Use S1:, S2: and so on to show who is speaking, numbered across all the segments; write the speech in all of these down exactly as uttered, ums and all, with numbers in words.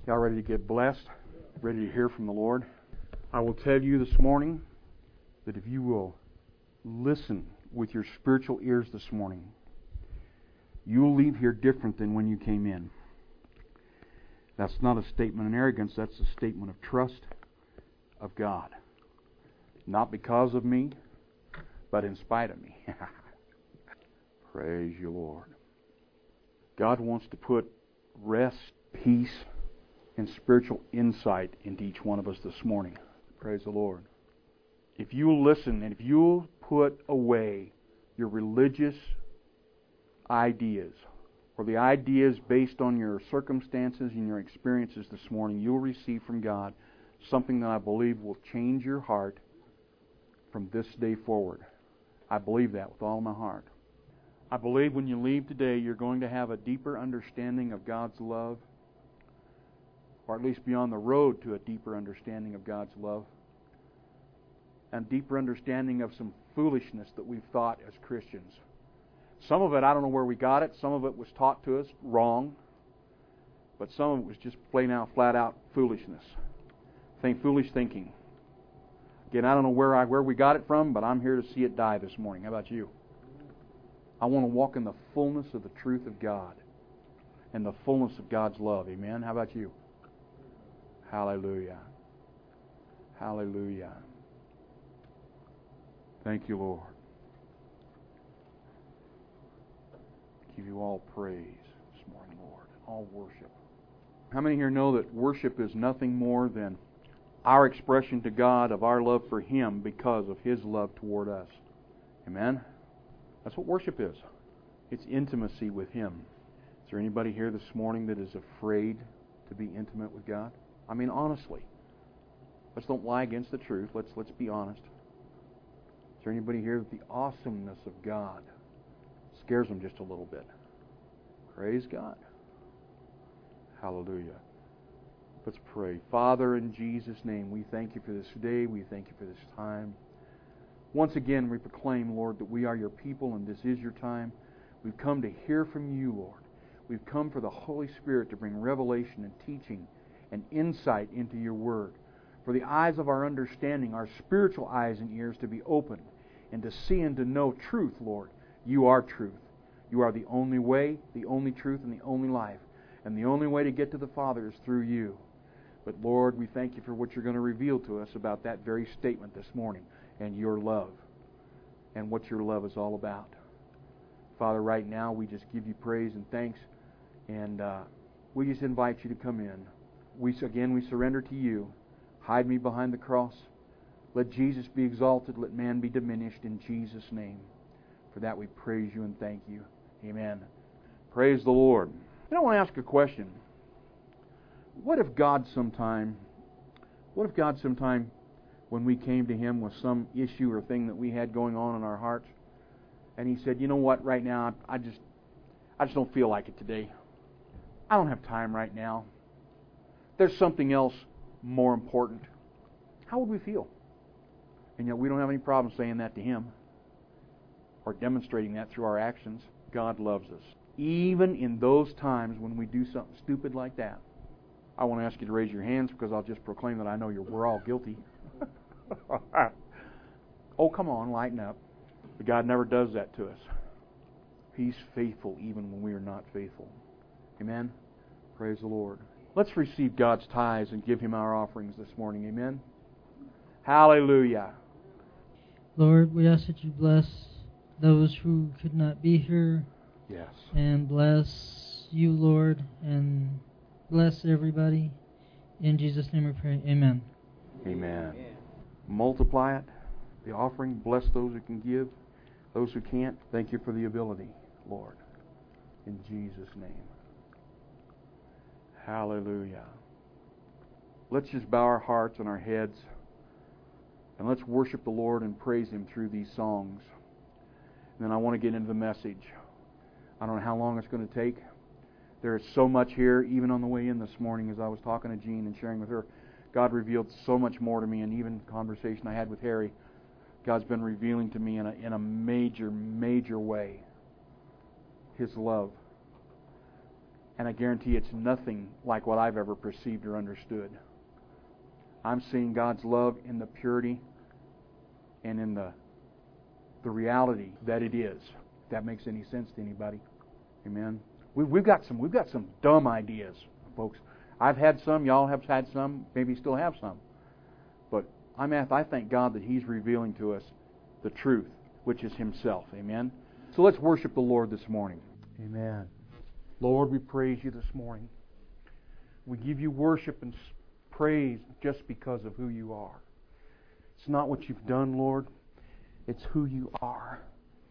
S1: Y'all ready to get blessed? Ready to hear from the Lord? I will tell you this morning that if you will listen with your spiritual ears this morning, you'll leave here different than when you came in. That's not a statement of arrogance, that's a statement of trust of God. Not because of me, but in spite of me. Praise you, Lord. God wants to put rest, peace, and spiritual insight into each one of us this morning. Praise the Lord. If you'll listen and if you'll put away your religious ideas or the ideas based on your circumstances and your experiences this morning, you'll receive from God something that I believe will change your heart from this day forward. I believe that with all my heart. I believe when you leave today, you're going to have a deeper understanding of God's love, or at least be on the road to a deeper understanding of God's love, and deeper understanding of some foolishness that we've thought as Christians. Some of it, I don't know where we got it. Some of it was taught to us wrong, but some of it was just plain out, flat out foolishness. Think foolish thinking. Again, I don't know where I where we got it from, but I'm here to see it die this morning. How about you? I want to walk in the fullness of the truth of God and the fullness of God's love. Amen? How about you? Hallelujah. Hallelujah. Thank you, Lord. Give you all praise this morning, Lord. All worship. How many here know that worship is nothing more than our expression to God of our love for Him because of His love toward us? Amen? That's what worship is. It's intimacy with Him. Is there anybody here this morning that is afraid to be intimate with God? I mean, honestly. Let's don't lie against the truth. Let's let's be honest. Is there anybody here that the awesomeness of God scares them just a little bit? Praise God. Hallelujah. Let's pray. Father, in Jesus' name, we thank You for this day. We thank You for this time. Once again, we proclaim, Lord, that we are Your people and this is Your time. We've come to hear from You, Lord. We've come for the Holy Spirit to bring revelation and teaching and insight into Your Word. For the eyes of our understanding, our spiritual eyes and ears to be open and to see and to know truth, Lord. You are truth. You are the only way, the only truth, and the only life. And the only way to get to the Father is through You. But Lord, we thank You for what You're going to reveal to us about that very statement this morning and Your love and what Your love is all about. Father, right now we just give You praise and thanks, and uh, we just invite You to come in. We Again, we surrender to You. Hide me behind the cross. Let Jesus be exalted. Let man be diminished in Jesus' name. For that we praise You and thank You. Amen. Praise the Lord. I want to ask a question. What if God sometime, what if God sometime when we came to Him with some issue or thing that we had going on in our hearts, and He said, you know what, right now, I just I just don't feel like it today. I don't have time right now. There's something else more important. How would we feel? And yet we don't have any problem saying that to Him or demonstrating that through our actions. God loves us. Even in those times when we do something stupid like that. I want to ask you to raise your hands because I'll just proclaim that I know you're, we're all guilty. Oh, come on, lighten up. But God never does that to us. He's faithful even when we are not faithful. Amen? Praise the Lord. Let's receive God's tithes and give Him our offerings this morning. Amen? Hallelujah.
S2: Lord, we ask that You bless those who could not be here.
S1: Yes.
S2: And bless You, Lord, and bless everybody. In Jesus' name we pray. Amen.
S1: Amen. Amen. Multiply it, the offering. Bless those who can give. Those who can't, thank You for the ability, Lord. In Jesus' name. Hallelujah. Let's just bow our hearts and our heads and let's worship the Lord and praise Him through these songs. And then I want to get into the message. I don't know how long it's going to take. There is so much here, even on the way in this morning as I was talking to Jean and sharing with her. God revealed so much more to me, and even the conversation I had with Harry, God's been revealing to me in a, in a major, major way His love. And I guarantee it's nothing like what I've ever perceived or understood. I'm seeing God's love in the purity and in the the reality that it is. If that makes any sense to anybody. Amen. We, we've got some we've got some dumb ideas, folks. I've had some. Y'all have had some. Maybe still have some. But I'm at, I thank God that He's revealing to us the truth, which is Himself. Amen. So let's worship the Lord this morning. Amen. Lord, we praise You this morning. We give You worship and praise just because of who You are. It's not what You've done, Lord. It's who You are.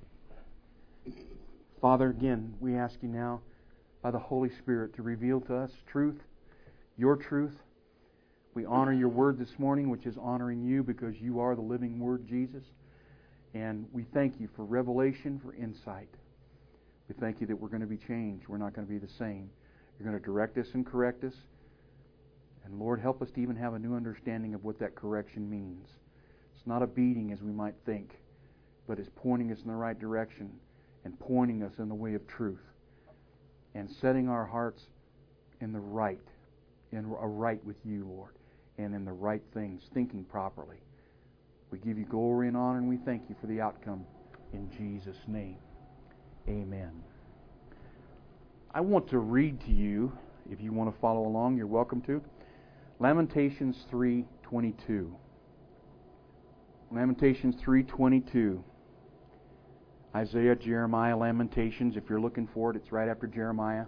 S1: Father, again, we ask You now, by the Holy Spirit, to reveal to us truth, Your truth. We honor Your Word this morning, which is honoring You because You are the living Word, Jesus. And we thank You for revelation, for insight. We thank You that we're going to be changed. We're not going to be the same. You're going to direct us and correct us. And Lord, help us to even have a new understanding of what that correction means. It's not a beating as we might think, but it's pointing us in the right direction and pointing us in the way of truth and setting our hearts in the right, in a right with You, Lord, and in the right things, thinking properly. We give You glory and honor, and we thank You for the outcome in Jesus' name. Amen. I want to read to you, if you want to follow along, you're welcome to, Lamentations three twenty-two. Lamentations three twenty-two. Isaiah, Jeremiah, Lamentations. If you're looking for it, it's right after Jeremiah.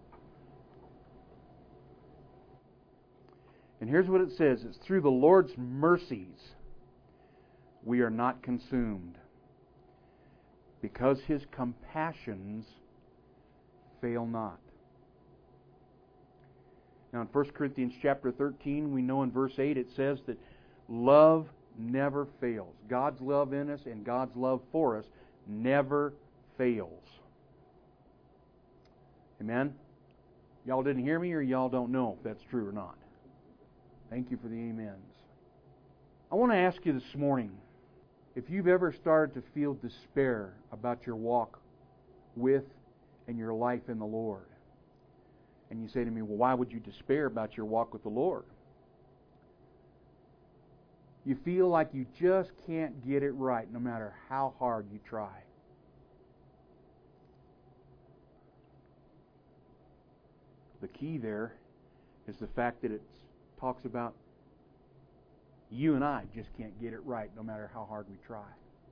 S1: And here's what it says. It's through the Lord's mercies we are not consumed, because His compassions fail not. Now in First Corinthians chapter thirteen, we know in verse eight it says that love never fails. God's love in us and God's love for us never fails. Amen? Y'all didn't hear me, or y'all don't know if that's true or not? Thank you for the amens. I want to ask you this morning, if you've ever started to feel despair about your walk with and your life in the Lord, and you say to me, well, why would you despair about your walk with the Lord? You feel like you just can't get it right no matter how hard you try. The key there is the fact that it talks about you and I just can't get it right no matter how hard we try.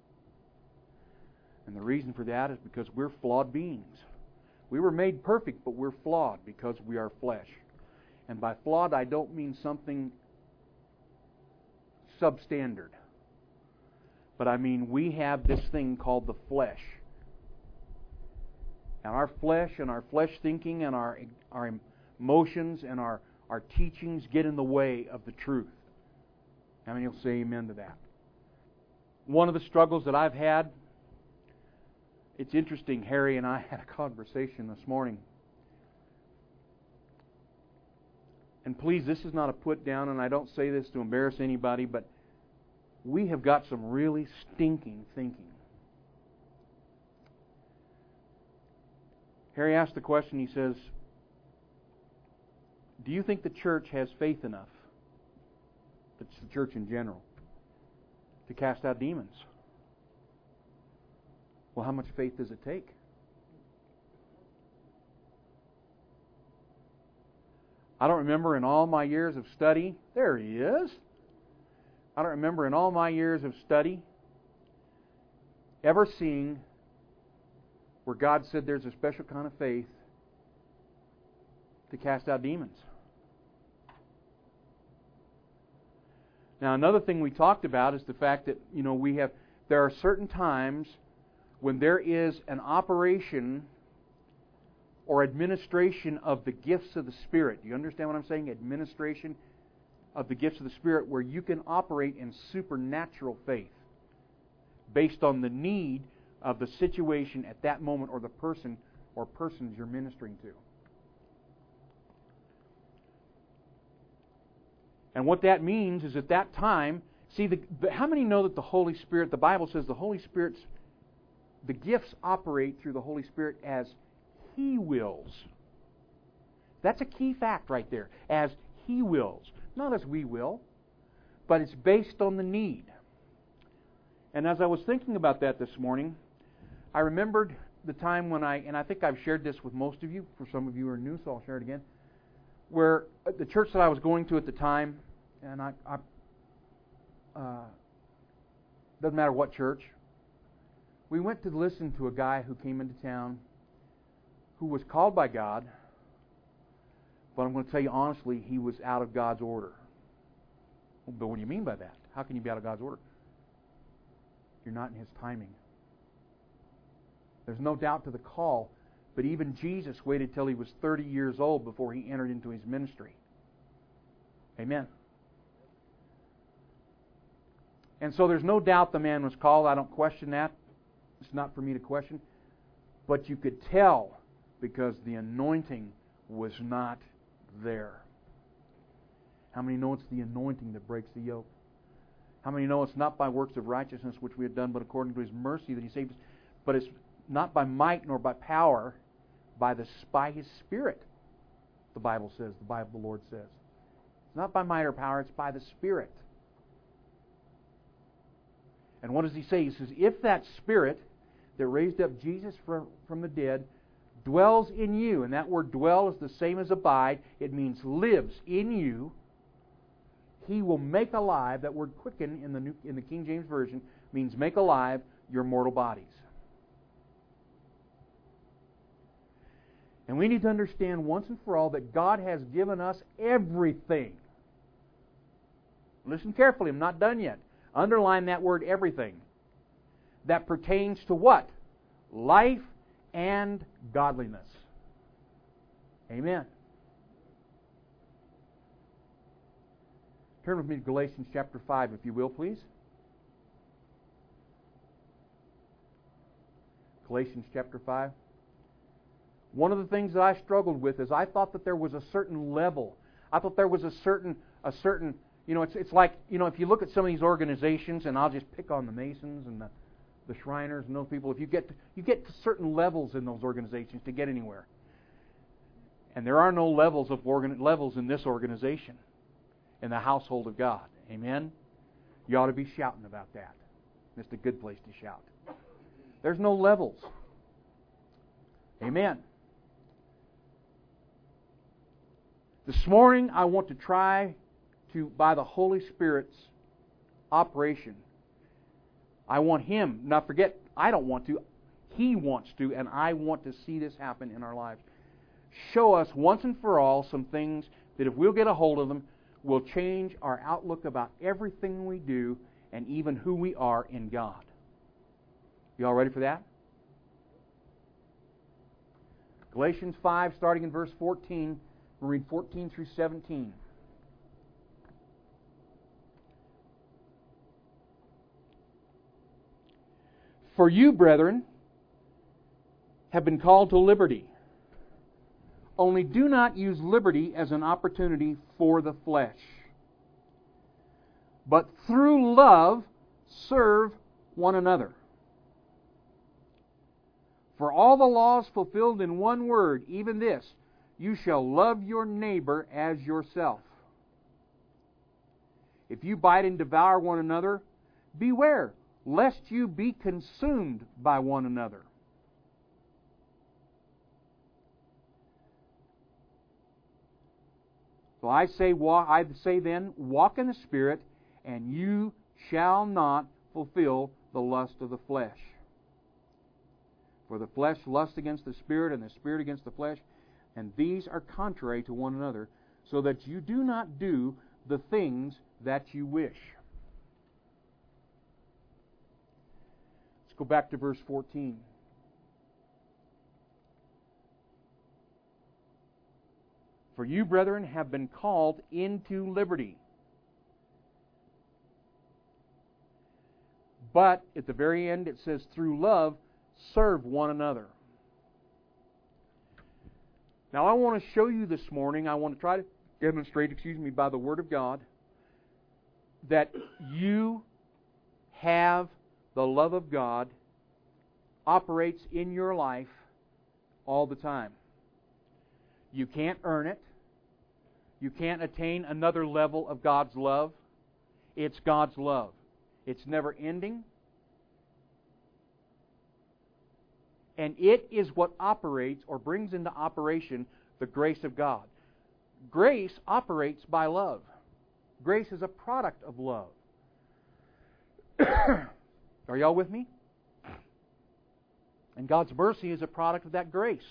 S1: And the reason for that is because we're flawed beings. We were made perfect, but we're flawed because we are flesh. And by flawed, I don't mean something substandard. But I mean we have this thing called the flesh. And our flesh and our flesh thinking and our our emotions and our, our teachings get in the way of the truth. How many will say amen to that? One of the struggles that I've had, it's interesting, Harry and I had a conversation this morning. And please, this is not a put down, and I don't say this to embarrass anybody, but we have got some really stinking thinking. Harry asked the question, he says, do you think the church has faith enough, that's the church in general, to cast out demons? Well, how much faith does it take? I don't remember in all my years of study, there he is. I don't remember in all my years of study ever seeing where God said there's a special kind of faith to cast out demons. Now, another thing we talked about is the fact that, you know, we have, there are certain times when there is an operation or administration of the gifts of the Spirit. Do you understand what I'm saying? Administration of the gifts of the Spirit, where you can operate in supernatural faith based on the need of the situation at that moment or the person or persons you're ministering to. And what that means is at that time, see, the, the, how many know that the Holy Spirit, the Bible says the Holy Spirit's, the gifts operate through the Holy Spirit as He wills. That's a key fact right there. As He wills. Not as we will, but it's based on the need. And as I was thinking about that this morning, I remembered the time when I, and I think I've shared this with most of you, for some of you who are new, so I'll share it again, where the church that I was going to at the time, and I, I uh, doesn't matter what church, we went to listen to a guy who came into town who was called by God, but I'm going to tell you honestly, he was out of God's order. But what do you mean by that? How can you be out of God's order? You're not in His timing. There's no doubt to the call, but even Jesus waited till He was thirty years old before He entered into His ministry. Amen. And so there's no doubt the man was called. I don't question that. It's not for me to question. But you could tell because the anointing was not there. How many know it's the anointing that breaks the yoke? How many know it's not by works of righteousness which we have done, but according to His mercy that He saved us? But it's not by might nor by power, by the by His Spirit, the Bible says, the Bible the Lord says. It's not by might or power, it's by the Spirit. And what does He say? He says, if that Spirit that raised up Jesus from, from the dead dwells in you, and that word dwell is the same as abide, it means lives in you, He will make alive, that word quicken in the New, in the King James Version means make alive your mortal bodies. And we need to understand once and for all that God has given us everything. Listen carefully, I'm not done yet. Underline that word everything. That pertains to what? Life and godliness. Amen. Turn with me to Galatians chapter five, if you will, please. Galatians chapter five. One of the things that I struggled with is I thought that there was a certain level. I thought there was a certain, a certain, you know, it's it's like, you know, if you look at some of these organizations, and I'll just pick on the Masons and the, the Shriners and those people, if you get to, you get to certain levels in those organizations to get anywhere. And there are no levels of organ, levels in this organization, in the household of God. Amen? You ought to be shouting about that. It's a good place to shout. There's no levels. Amen. This morning, I want to try to, by the Holy Spirit's operation, I want Him, now forget, I don't want to, He wants to, and I want to see this happen in our lives. Show us once and for all some things that if we'll get a hold of them, will change our outlook about everything we do and even who we are in God. You all ready for that? Galatians five, starting in verse fourteen. We'll read fourteen through seventeen. For you, brethren, have been called to liberty. Only do not use liberty as an opportunity for the flesh, but through love serve one another. For all the laws fulfilled in one word, even this, you shall love your neighbor as yourself. If you bite and devour one another, beware, lest you be consumed by one another. So I say, walk, I say then, walk in the Spirit, and you shall not fulfill the lust of the flesh. For the flesh lusts against the Spirit, and the Spirit against the flesh, and these are contrary to one another, so that you do not do the things that you wish. Let's go back to verse fourteen. For you, brethren, have been called into liberty. But at the very end it says, through love, serve one another. Now I want to show you this morning, I want to try to demonstrate, excuse me, by the Word of God, that you have the love of God operates in your life all the time. You can't earn it. You can't attain another level of God's love. It's God's love. It's never ending. And it is what operates or brings into operation the grace of God. Grace operates by love. Grace is a product of love. Are y'all with me? And God's mercy is a product of that grace.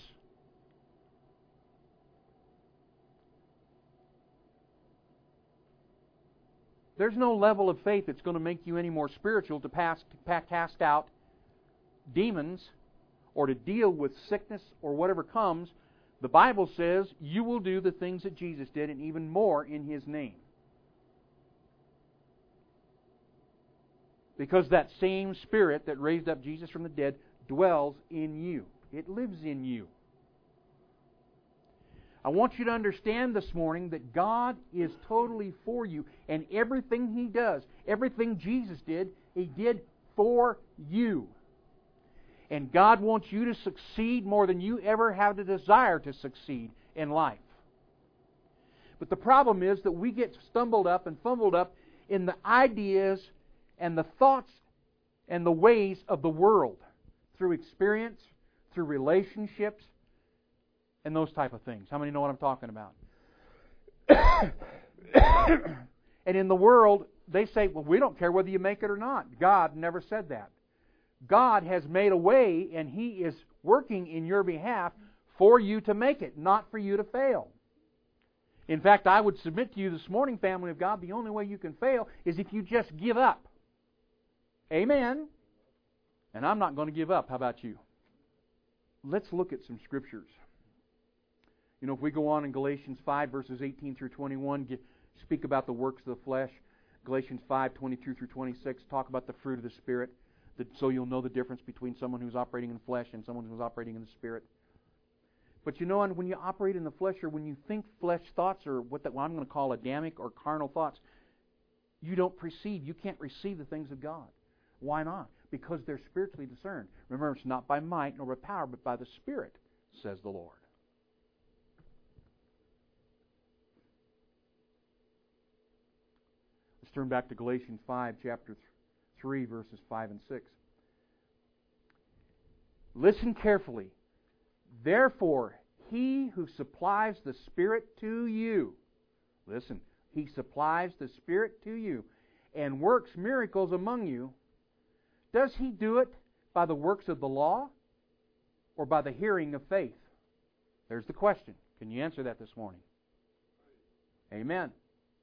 S1: There's no level of faith that's going to make you any more spiritual to pass, to cast out demons or to deal with sickness or whatever comes. The Bible says you will do the things that Jesus did and even more in His name. Because that same Spirit that raised up Jesus from the dead dwells in you. It lives in you. I want you to understand this morning that God is totally for you, and everything He does, everything Jesus did, He did for you. And God wants you to succeed more than you ever have the desire to succeed in life. But the problem is that we get stumbled up and fumbled up in the ideas and the thoughts and the ways of the world through experience, through relationships, and those type of things. How many know what I'm talking about? And in the world, they say, well, we don't care whether you make it or not. God never said that. God has made a way, and He is working in your behalf for you to make it, not for you to fail. In fact, I would submit to you this morning, family of God, the only way you can fail is if you just give up. Amen? And I'm not going to give up. How about you? Let's look at some scriptures. You know, if we go on in Galatians five, verses eighteen through twenty-one, get, speak about the works of the flesh. Galatians five, twenty-two through twenty-six, talk about the fruit of the Spirit, that, so you'll know the difference between someone who's operating in flesh and someone who's operating in the Spirit. But you know, when you operate in the flesh, or when you think flesh thoughts, or what, that, what I'm going to call Adamic or carnal thoughts, you don't perceive, you can't receive the things of God. Why not? Because they're spiritually discerned. Remember, it's not by might nor by power, but by the Spirit, says the Lord. Let's turn back to Galatians five, chapter three, verses five and six. Listen carefully. Therefore, He who supplies the Spirit to you, listen, He supplies the Spirit to you and works miracles among you, does He do it by the works of the law or by the hearing of faith? There's the question. Can you answer that this morning? Amen.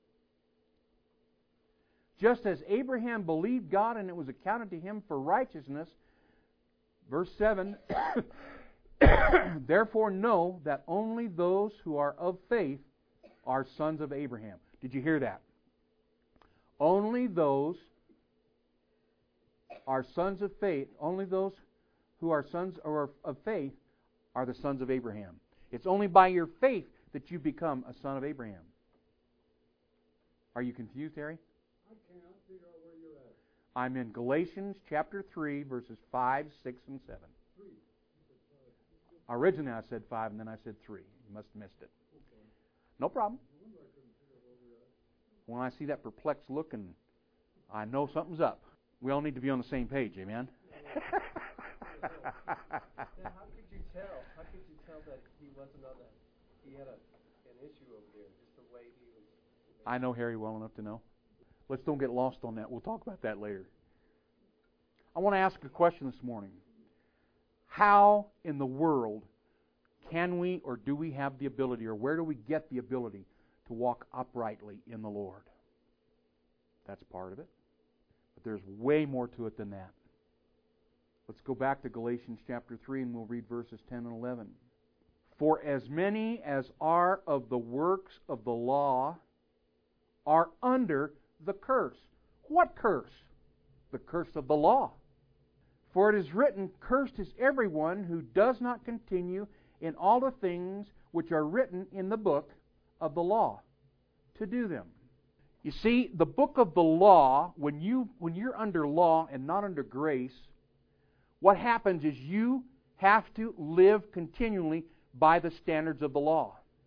S1: Just as Abraham believed God and it was accounted to him for righteousness, verse seven, therefore know that only those who are of faith are sons of Abraham. Did you hear that? Only those are sons of faith. Only those who are sons or of faith are the sons of Abraham. It's only by your faith that you become a son of Abraham. Are you confused, Harry?
S3: I cannot figure out where you're at.
S1: I'm in Galatians chapter three, verses five, six, and seven.
S3: Three.
S1: Originally I said five, and then I said three. You must have missed it.
S3: Okay.
S1: No problem.
S3: I wonder I couldn't figure out where you're at.
S1: When I see that perplexed look, and I know something's up. We all need to be on the same page, amen?
S4: Now, how could you tell? How could you tell that he wasn't on that? He had a, an issue over there, just the way he was.
S1: I know Harry well enough to know. Let's don't get lost on that. We'll talk about that later. I want to ask a question this morning. How in the world can we or do we have the ability, or where do we get the ability to walk uprightly in the Lord? That's part of it. But there's way more to it than that. Let's go back to Galatians chapter three and we'll read verses ten and eleven. For as many as are of the works of the law are under the curse. What curse? The curse of the law. For it is written, cursed is everyone who does not continue in all the things which are written in the book of the law, to do them. You see, the book of the law, when you when you're under law and not under grace, what happens is you have to live continually by the standards of the law.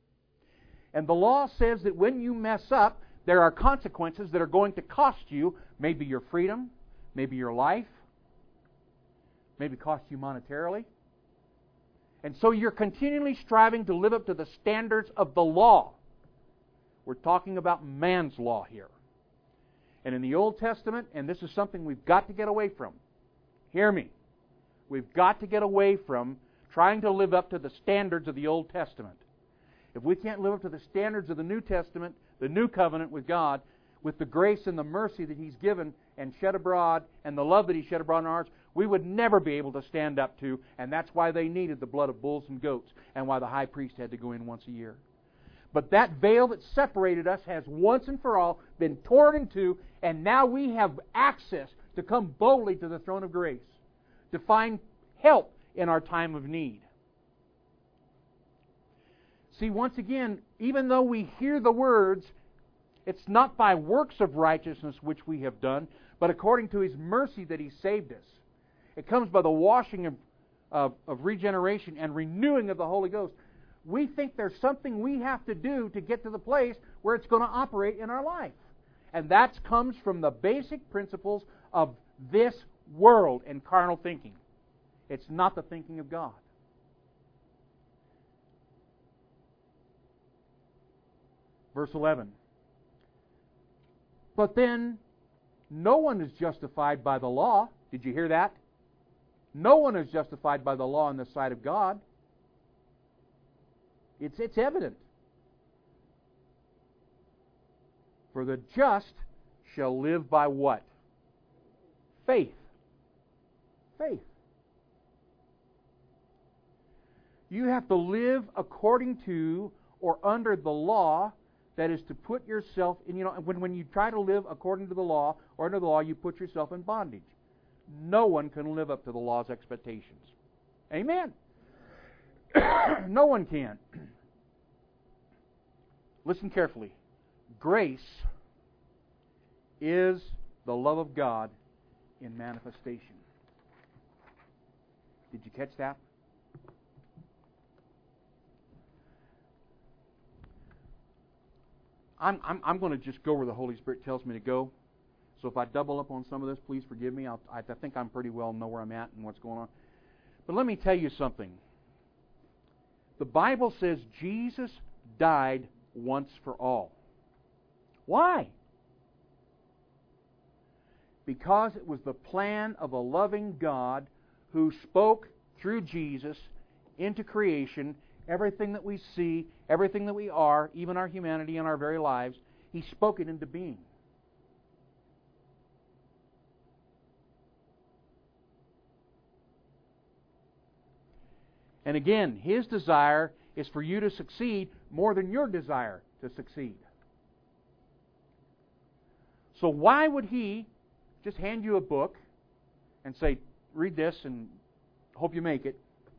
S1: And the law says that when you mess up, there are consequences that are going to cost you maybe your freedom, maybe your life, maybe cost you monetarily. And so you're continually striving to live up to the standards of the law. We're talking about man's law here. And in the Old Testament, and this is something we've got to get away from. Hear me. We've got to get away from trying to live up to the standards of the Old Testament. If we can't live up to the standards of the New Testament, the new covenant with God, with the grace and the mercy that He's given and shed abroad, and the love that He shed abroad in our hearts, we would never be able to stand up to, and that's why they needed the blood of bulls and goats, and why the high priest had to go in once a year. But that veil that separated us has once and for all been torn in two, and now we have access to come boldly to the throne of grace, to find help in our time of need. See, once again, even though we hear the words, it's not by works of righteousness which we have done, but according to His mercy that He saved us. It comes by the washing of, of, of regeneration and renewing of the Holy Ghost. We think there's something we have to do to get to the place where it's going to operate in our life. And that comes from the basic principles of this world and carnal thinking. It's not the thinking of God. Verse eleven. But then, no one is justified by the law. Did you hear that? No one is justified by the law in the sight of God. It's, it's evident. For the just shall live by what? Faith. Faith. You have to live according to or under the law. That is to put yourself in, you know, when, when you try to live according to the law or under the law, you put yourself in bondage. No one can live up to the law's expectations. Amen. No one can. Listen carefully. Grace is the love of God in manifestation. Did you catch that? I'm, I'm, I'm going to just go where the Holy Spirit tells me to go. So if I double up on some of this, please forgive me. I'll, I think I'm pretty well know where I'm at and what's going on. But let me tell you something. The Bible says Jesus died once for all. Why? Because it was the plan of a loving God who spoke through Jesus into creation. Everything that we see, everything that we are, even our humanity and our very lives, He spoke it into being. And again, His desire is for you to succeed more than your desire to succeed. So why would He just hand you a book and say, read this and hope you make it?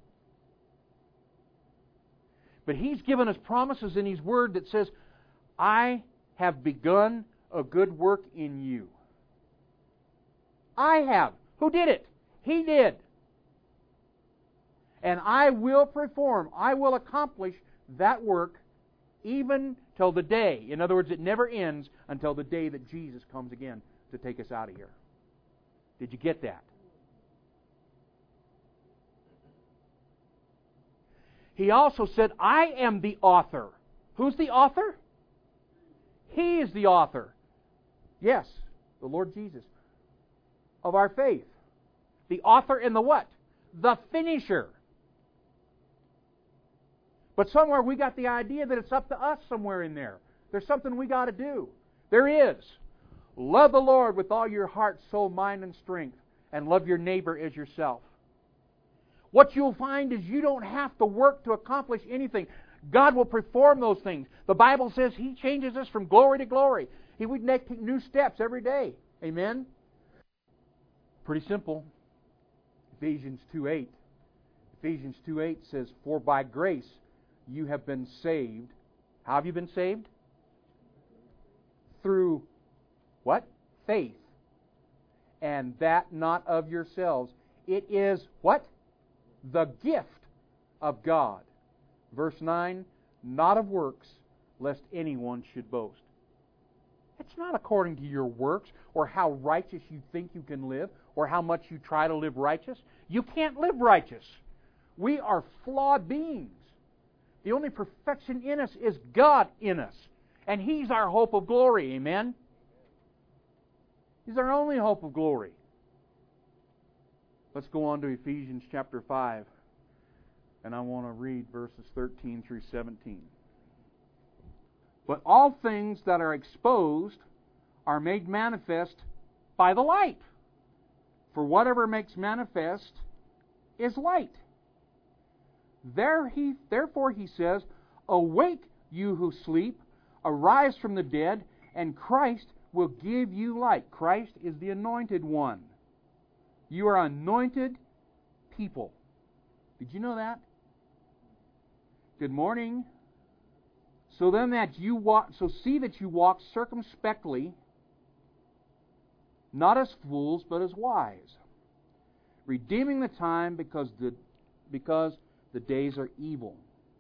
S1: But He's given us promises in His Word that says, I have begun a good work in you. I have. Who did it? He did. And I will perform, I will accomplish that work even till the day. In other words, it never ends until the day that Jesus comes again to take us out of here. Did you get that? He also said, I am the author. Who's the author? He is the author. Yes, the Lord Jesus. Of our faith. The author and the what? The finisher. But somewhere we got the idea that it's up to us somewhere in there. There's something we got to do. There is. Love the Lord with all your heart, soul, mind, and strength. And love your neighbor as yourself. What you'll find is you don't have to work to accomplish anything. God will perform those things. The Bible says He changes us from glory to glory. He would make new steps every day. Amen? Pretty simple. Ephesians two eight. Ephesians two eight says, for by grace you have been saved. How have you been saved? Through what? Faith. And that not of yourselves. It is what? The gift of God. Verse nine, not of works, lest anyone should boast. It's not according to your works or how righteous you think you can live or how much you try to live righteous. You can't live righteous. We are flawed beings. The only perfection in us is God in us. And He's our hope of glory. Amen? He's our only hope of glory. Let's go on to Ephesians chapter five. And I want to read verses thirteen through seventeen. But all things that are exposed are made manifest by the light. For whatever makes manifest is light. There he, therefore he says, Awake, you who sleep, arise from the dead, and Christ will give you light. Christ is the anointed one. You are anointed people. Did you know that? Good morning. So then that you walk, so see that you walk circumspectly, not as fools, but as wise, redeeming the time because the because the days are evil.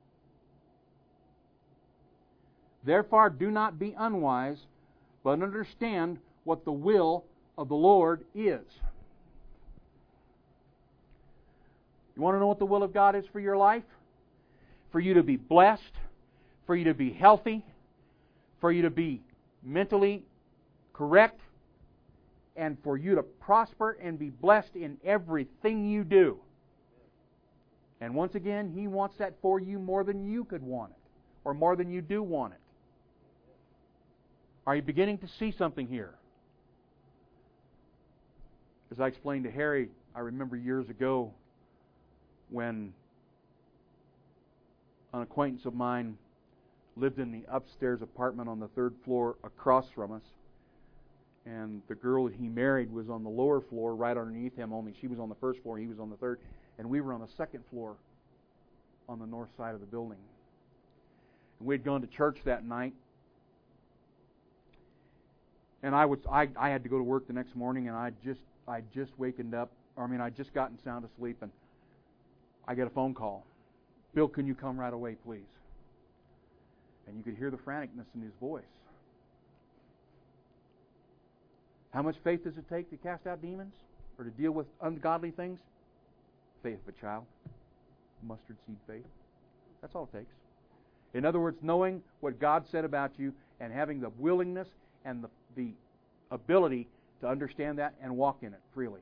S1: Therefore, do not be unwise, but understand what the will of the Lord is. You want to know what the will of God is for your life? For you to be blessed, for you to be healthy, for you to be mentally correct, and for you to prosper and be blessed in everything you do. And once again, He wants that for you more than you could want it, or more than you do want it. Are you beginning to see something here? As I explained to Harry, I remember years ago when an acquaintance of mine lived in the upstairs apartment on the third floor across from us. And the girl that he married was on the lower floor right underneath him, only she was on the first floor, he was on the third. And we were on the second floor on the north side of the building. And we had gone to church that night. And I was I, I had to go to work the next morning, and I just I just wakened up. Or I mean, I just gotten sound asleep, and I get a phone call. Bill, can you come right away, please? And you could hear the franticness in his voice. How much faith does it take to cast out demons or to deal with ungodly things? Faith of a child. Mustard seed faith. That's all it takes. In other words, knowing what God said about you and having the willingness and the, the ability to understand that and walk in it freely.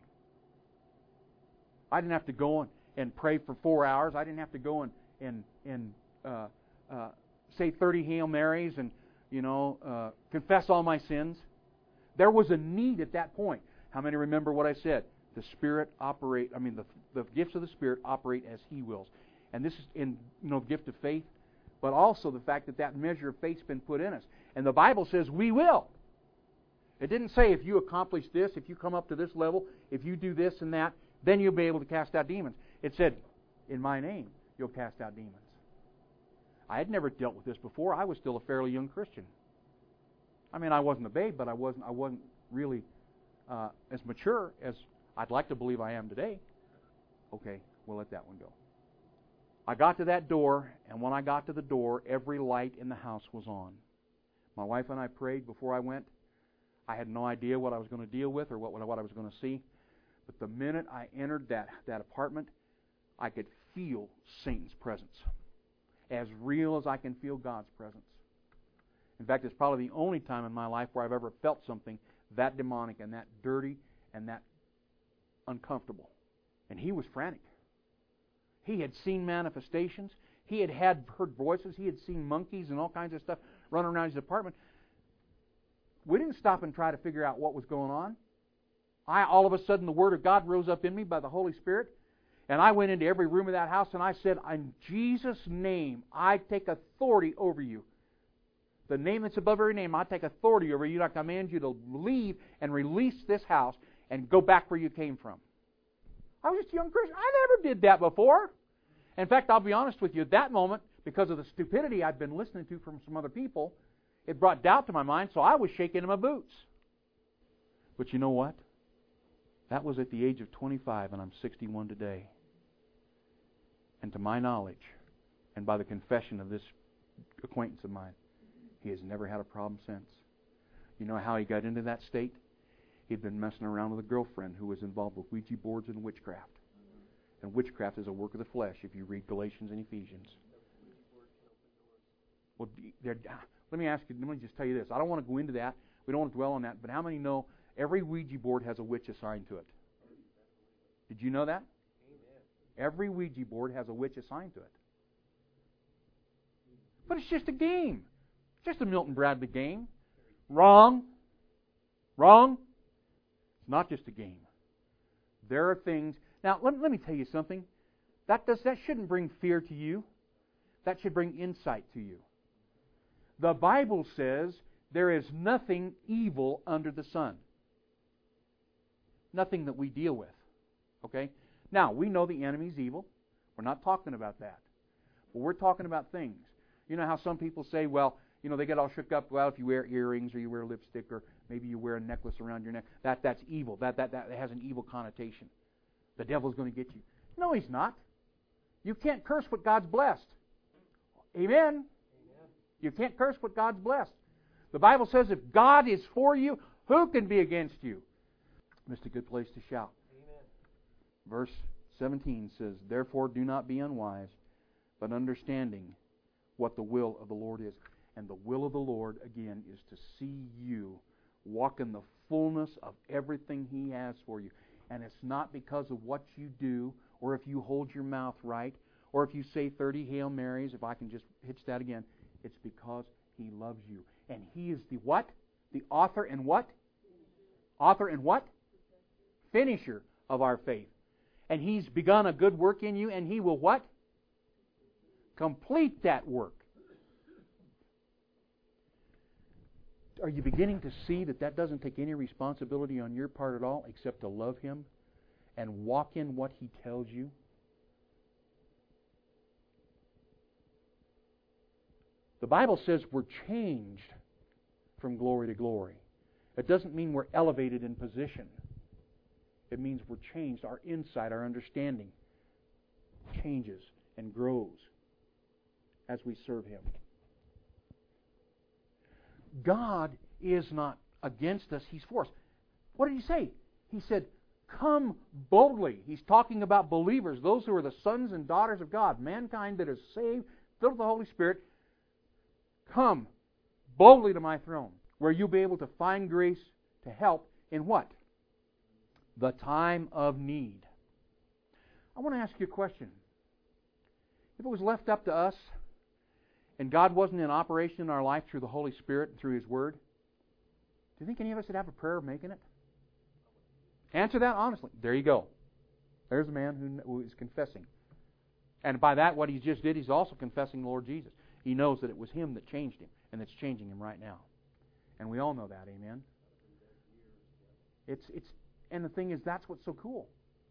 S1: I didn't have to go and, and pray for four hours. I didn't have to go and, and, and uh, uh, say thirty Hail Marys and, you know, uh, confess all my sins. There was a need at that point. How many remember what I said? The Spirit operate, I mean, the, the gifts of the Spirit operate as He wills. And this is in, you know, the gift of faith, but also the fact that that measure of faith's been put in us. And the Bible says we will. It didn't say if you accomplish this, if you come up to this level, if you do this and that, then you'll be able to cast out demons. It said, in my name, you'll cast out demons. I had never dealt with this before. I was still a fairly young Christian. I mean, I wasn't a babe, but I wasn't I wasn't really uh, as mature as I'd like to believe I am today. Okay, we'll let that one go. I got to that door, and when I got to the door, every light in the house was on. My wife and I prayed before I went. I had no idea what I was going to deal with or what, what I was going to see. But the minute I entered that, that apartment, I could feel Satan's presence. As real as I can feel God's presence. In fact, it's probably the only time in my life where I've ever felt something that demonic and that dirty and that uncomfortable. And he was frantic. He had seen manifestations. He had had heard voices. He had seen monkeys and all kinds of stuff running around his apartment. We didn't stop and try to figure out what was going on. I, all of a sudden, the Word of God rose up in me by the Holy Spirit. And I went into every room of that house and I said, in Jesus' name, I take authority over you. The name that's above every name, I take authority over you. I command you to leave and release this house and go back where you came from. I was just a young Christian. I never did that before. In fact, I'll be honest with you, at that moment, because of the stupidity I'd been listening to from some other people, it brought doubt to my mind, so I was shaking in my boots. But you know what? That was at the age of twenty-five, and I'm sixty-one today. And to my knowledge, and by the confession of this acquaintance of mine, He has never had a problem since. You know how he got into that state? He'd been messing around with a girlfriend who was involved with Ouija boards and witchcraft. And witchcraft is a work of the flesh if you read Galatians and Ephesians. Well, let me ask you, let me just tell you this. I don't want to go into that. We don't want to dwell on that. But how many know every Ouija board has a witch assigned to it? Did you know that? Every Ouija board has a witch assigned to it. But it's just a game. It's just a Milton Bradley game. Wrong. Wrong. It's not just a game. There are things. Now, let, let me tell you something. That does that shouldn't bring fear to you. That should bring insight to you. The Bible says there is nothing evil under the sun. Nothing that we deal with. Okay? Now, we know the enemy's evil. We're not talking about that. But we're talking about things. You know how some people say, well, you know, they get all shook up. Well, if you wear earrings or you wear lipstick or maybe you wear a necklace around your neck, that that's evil. That that that has an evil connotation. The devil's going to get you. No, he's not. You can't curse what God's blessed. Amen? Amen. You can't curse what God's blessed. The Bible says if God is for you, who can be against you? Missed a good place to shout.
S4: Amen.
S1: Verse seventeen says, therefore do not be unwise, but understanding what the will of the Lord is. And the will of the Lord, again, is to see you walk in the fullness of everything He has for you. And it's not because of what you do, or if you hold your mouth right, or if you say thirty Hail Marys, if I can just hitch that again. It's because He loves you. And He is the what? The author and what? Author and what? Finisher of our faith. And He's begun a good work in you, and He will what? Complete that work. Are you beginning to see that that doesn't take any responsibility on your part at all except to love Him and walk in what He tells you? The Bible says we're changed from glory to glory. It doesn't mean we're elevated in position. It means we're changed. Our insight, our understanding changes and grows as we serve Him. God is not against us. He's for us. What did He say? He said, come boldly. He's talking about believers, those who are the sons and daughters of God, mankind that is saved, filled with the Holy Spirit. Come boldly to my throne, where you'll be able to find grace to help in what? The time of need. I want to ask you a question. If it was left up to us, and God wasn't in operation in our life through the Holy Spirit and through His Word, do you think any of us would have a prayer of making it? Answer that honestly. There you go. There's a man who is confessing. And by that, what he just did, he's also confessing the Lord Jesus. He knows that it was Him that changed him, and that's changing him right now. And we all know that, amen? It's it's, and the thing is, that's what's so cool.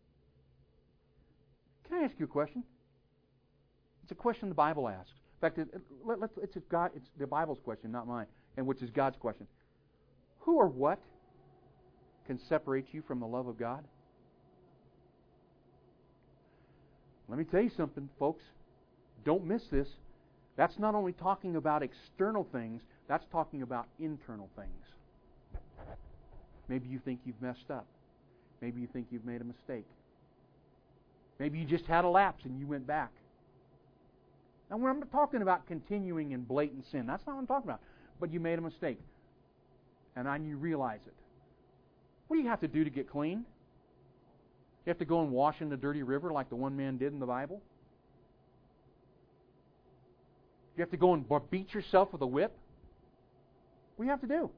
S1: Can I ask you a question? It's a question the Bible asks. In fact, it, it, let, let's, it's, a God, it's the Bible's question, not mine, and which is God's question. Who or what can separate you from the love of God? Let me tell you something, folks. Don't miss this. That's not only talking about external things, that's talking about internal things. Maybe you think you've messed up. Maybe you think you've made a mistake. Maybe you just had a lapse and you went back. Now, I'm not talking about continuing in blatant sin. That's not what I'm talking about. But you made a mistake. And then you realize it. What do you have to do to get clean? You have to go and wash in the dirty river like the one man did in the Bible? You have to go and beat yourself with a whip? What do you have to do?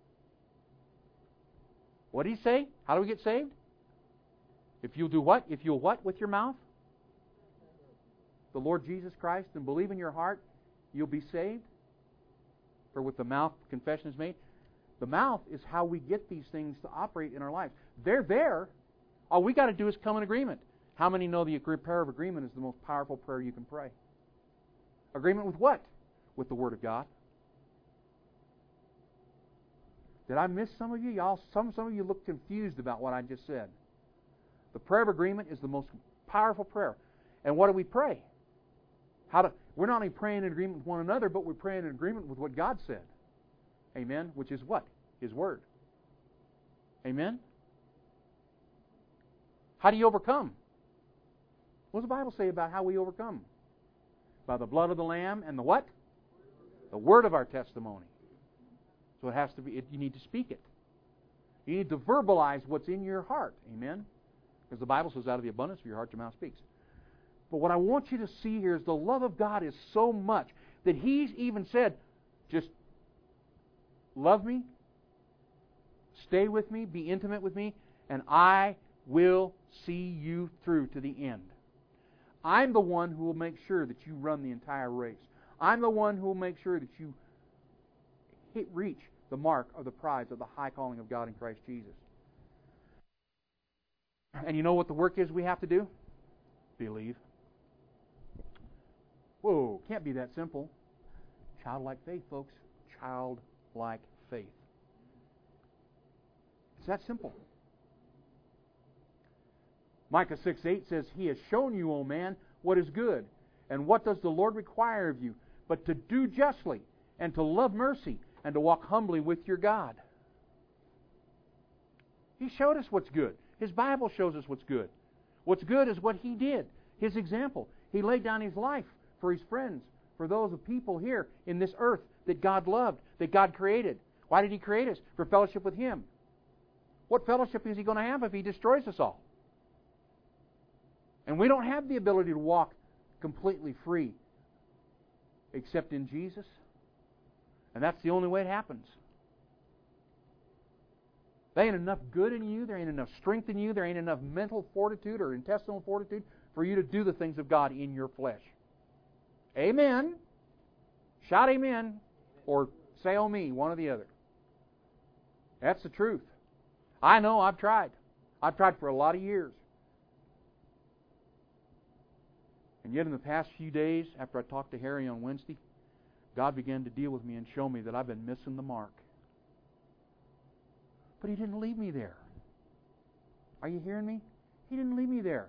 S1: What did He say? How do we get saved? If you'll do what? If you'll what with your mouth? The Lord Jesus Christ, and believe in your heart, you'll be saved. For with the mouth confession is made. The mouth is how we get these things to operate in our lives. They're there. All we got to do is come in agreement. How many know the prayer of agreement is the most powerful prayer you can pray? Agreement with what? With the Word of God. Did I miss some of you? Y'all, some, some of you look confused about what I just said. The prayer of agreement is the most powerful prayer. And what do we pray? How to, we're not only praying in agreement with one another, but we're praying in agreement with what God said. Amen? Which is what? His Word. Amen? How do you overcome? What does the Bible say about how we overcome? By the blood of the Lamb and the what? The word of our testimony. So it has to be, it, you need to speak it. You need to verbalize what's in your heart. Amen? Because the Bible says out of the abundance of your heart, your mouth speaks. But what I want you to see here is the love of God is so much that He's even said, just love me, stay with me, be intimate with me, and I will see you through to the end. I'm the one who will make sure that you run the entire race. I'm the one who will make sure that you hit, reach the mark of the prize of the high calling of God in Christ Jesus. And you know what the work is we have to do? Believe. Whoa, can't be that simple. Childlike faith, folks. Childlike faith. It's that simple. Micah six eight says, He has shown you, O man, what is good. And what does the Lord require of you? But to do justly, and to love mercy, and to walk humbly with your God. He showed us what's good. His Bible shows us what's good. What's good is what He did. His example. He laid down His life for His friends, for those of people here in this earth that God loved, that God created. Why did He create us? For fellowship with Him. What fellowship is He going to have if He destroys us all? And we don't have the ability to walk completely free except in Jesus. And that's the only way it happens. There ain't enough good in you, there ain't enough strength in you, there ain't enough mental fortitude or intestinal fortitude for you to do the things of God in your flesh. Amen. Shout amen. Or say oh me, one or the other. That's the truth. I know, I've tried. I've tried for a lot of years. And yet in the past few days, after I talked to Harry on Wednesday, God began to deal with me and show me that I've been missing the mark. But He didn't leave me there. Are you hearing me? He didn't leave me there.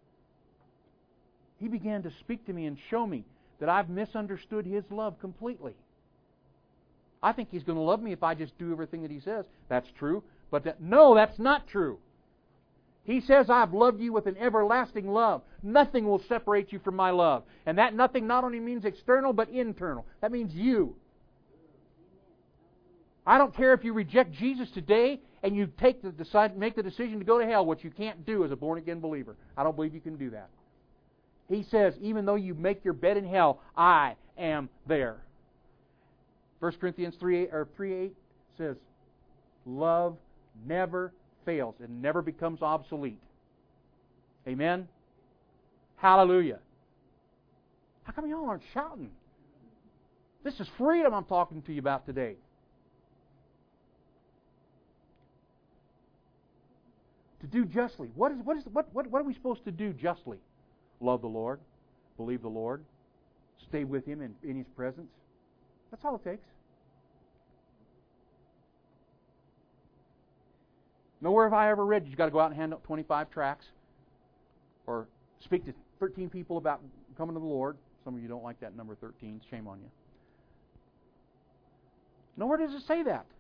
S1: He began to speak to me and show me that I've misunderstood His love completely. I think He's going to love me if I just do everything that He says. That's true. But that, no, that's not true. He says, I've loved you with an everlasting love. Nothing will separate you from my love. And that nothing not only means external, but internal. That means you. I don't care if you reject Jesus today and you take the decide, make the decision to go to hell, which you can't do as a born-again believer. I don't believe you can do that. He says, even though you make your bed in hell, I am there. First Corinthians three eight says, love never fails. It never becomes obsolete. Amen? Hallelujah. How come y'all aren't shouting? This is freedom I'm talking to you about today. To do justly. What is what is what what what are we supposed to do justly? Love the Lord, believe the Lord, stay with Him in, in His presence. That's all it takes. Nowhere have I ever read you've got to go out and hand out twenty-five tracts or speak to thirteen people about coming to the Lord. Some of you don't like that number thirteen. Shame on you. Nowhere does it say that.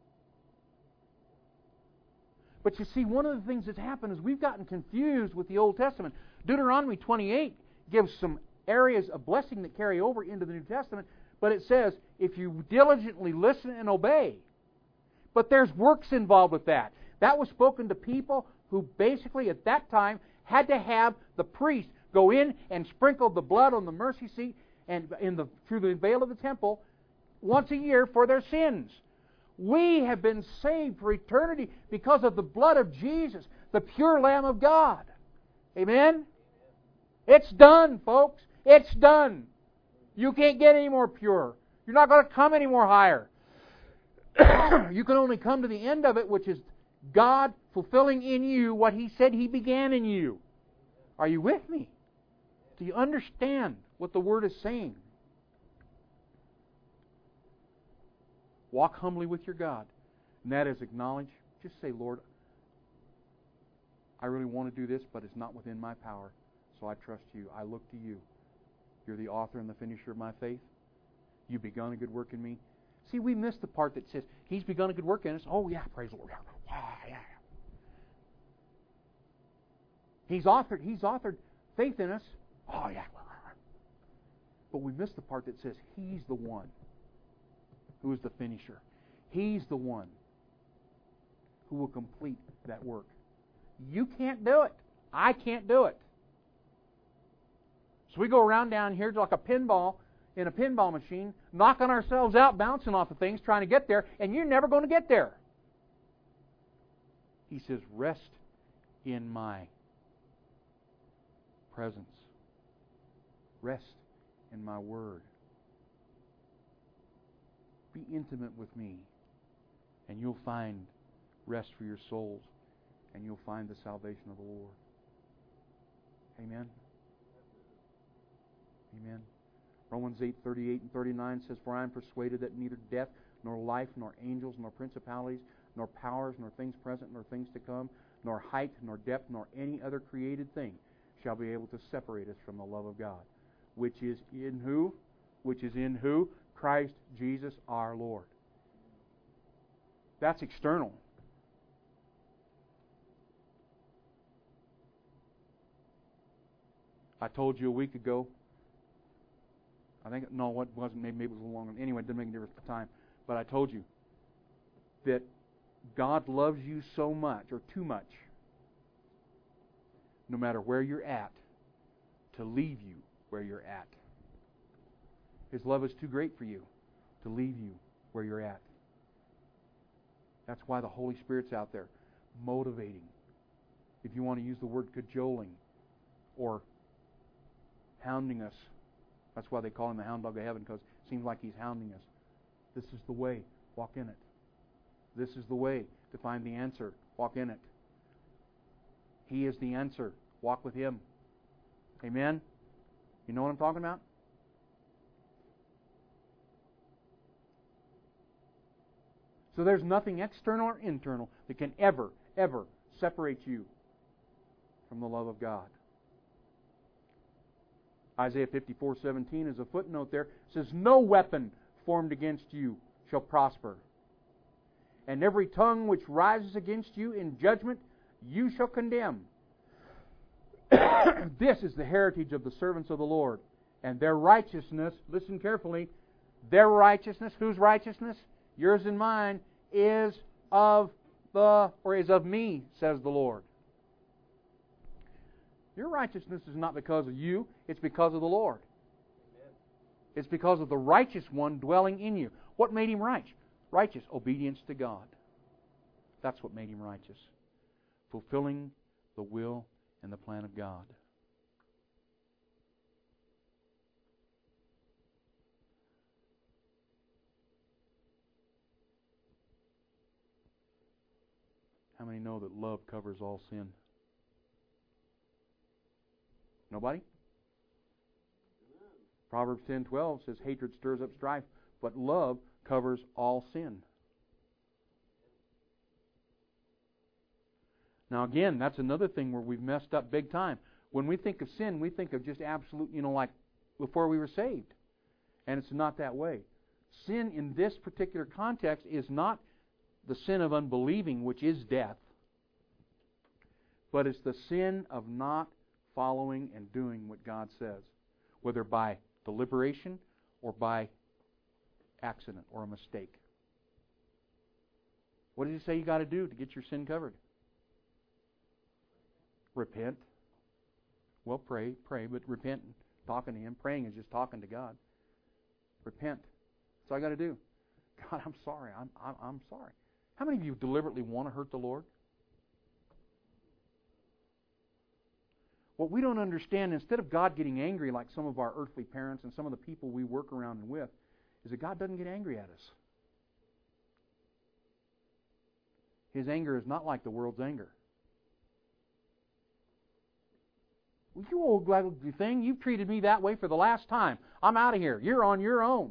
S1: But you see, one of the things that's happened is we've gotten confused with the Old Testament. Deuteronomy twenty-eight gives some areas of blessing that carry over into the New Testament, but it says, if you diligently listen and obey. But there's works involved with that. That was spoken to people who basically at that time had to have the priest go in and sprinkle the blood on the mercy seat and in the through the veil of the temple once a year for their sins. We have been saved for eternity because of the blood of Jesus, the pure Lamb of God. Amen? It's done, folks. It's done. You can't get any more pure. You're not going to come any more higher. You can only come to the end of it, which is God fulfilling in you what He said He began in you. Are you with me? Do you understand what the Word is saying? Walk humbly with your God. And that is acknowledge. Just say, Lord, I really want to do this, but it's not within my power. So I trust You. I look to You. You're the author and the finisher of my faith. You've begun a good work in me. See, we missed the part that says, He's begun a good work in us. Oh, yeah, praise the Lord. Yeah, yeah. He's authored, He's authored faith in us. Oh, yeah. But we missed the part that says He's the one who is the finisher. He's the one who will complete that work. You can't do it. I can't do it. So we go around down here like a pinball in a pinball machine, knocking ourselves out, bouncing off of things, trying to get there, and you're never going to get there. He says, rest in my presence. Rest in my word. Be intimate with me, and you'll find rest for your souls, and you'll find the salvation of the Lord. Amen. Amen. Romans eight thirty-eight and thirty-nine says, For I am persuaded that neither death, nor life, nor angels, nor principalities, nor powers, nor things present, nor things to come, nor height, nor depth, nor any other created thing shall be able to separate us from the love of God, which is in who? Which is in who? Christ Jesus our Lord. That's external. I told you a week ago, I think, no, it wasn't, maybe, maybe it was a little longer. Anyway, it didn't make a difference at the time. But I told you that God loves you so much, or too much, no matter where you're at, to leave you where you're at. His love is too great for you to leave you where you're at. That's why the Holy Spirit's out there, motivating. If you want to use the word cajoling, or hounding us. That's why they call him the hound dog of heaven, because it seems like he's hounding us. This is the way. Walk in it. This is the way to find the answer. Walk in it. He is the answer. Walk with Him. Amen? You know what I'm talking about? So there's nothing external or internal that can ever, ever separate you from the love of God. Isaiah fifty-four seventeen is a footnote there. It says, No weapon formed against you shall prosper. And every tongue which rises against you in judgment, you shall condemn. This is the heritage of the servants of the Lord. And their righteousness, listen carefully, their righteousness, whose righteousness? Yours and mine, is of the, or is of me, says the Lord. Your righteousness is not because of you, it's because of the Lord. Amen. It's because of the righteous one dwelling in you. What made him righteous? Righteous, obedience to God. That's what made him righteous. Fulfilling the will and the plan of God. How many know that love covers all sin? Nobody? Amen. Proverbs ten twelve says, Hatred stirs up strife, but love covers all sin. Now again, that's another thing where we've messed up big time. When we think of sin, we think of just absolute, you know, like before we were saved. And it's not that way. Sin in this particular context is not the sin of unbelieving, which is death, but it's the sin of not following and doing what God says, whether by deliberation or by accident or a mistake. What does He say you got to do to get your sin covered? Repent. Well, pray, pray, but repent and talking to Him. Praying is just talking to God. Repent. That's all I got to do. God, I'm sorry. I'm, I'm, I'm sorry. How many of you deliberately want to hurt the Lord? What we don't understand, instead of God getting angry like some of our earthly parents and some of the people we work around and with, is that God doesn't get angry at us. His anger is not like the world's anger. Well, you old ugly thing, you've treated me that way for the last time. I'm out of here. You're on your own.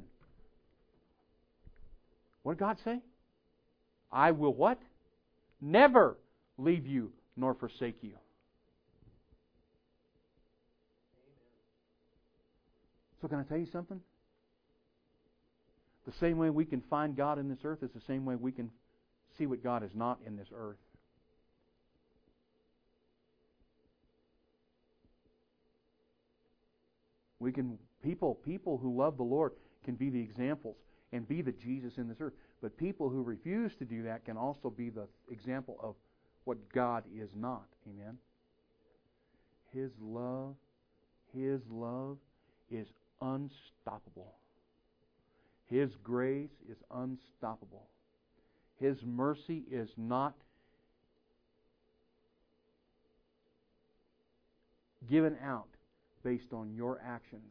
S1: What did God say? I will what? Never leave you nor forsake you. So can I tell you something? The same way we can find God in this earth is the same way we can see what God is not in this earth. We can people people who love the Lord can be the examples and be the Jesus in this earth. But people who refuse to do that can also be the example of what God is not. Amen. His love, His love is unstoppable. His grace is unstoppable. His mercy is not given out based on your actions.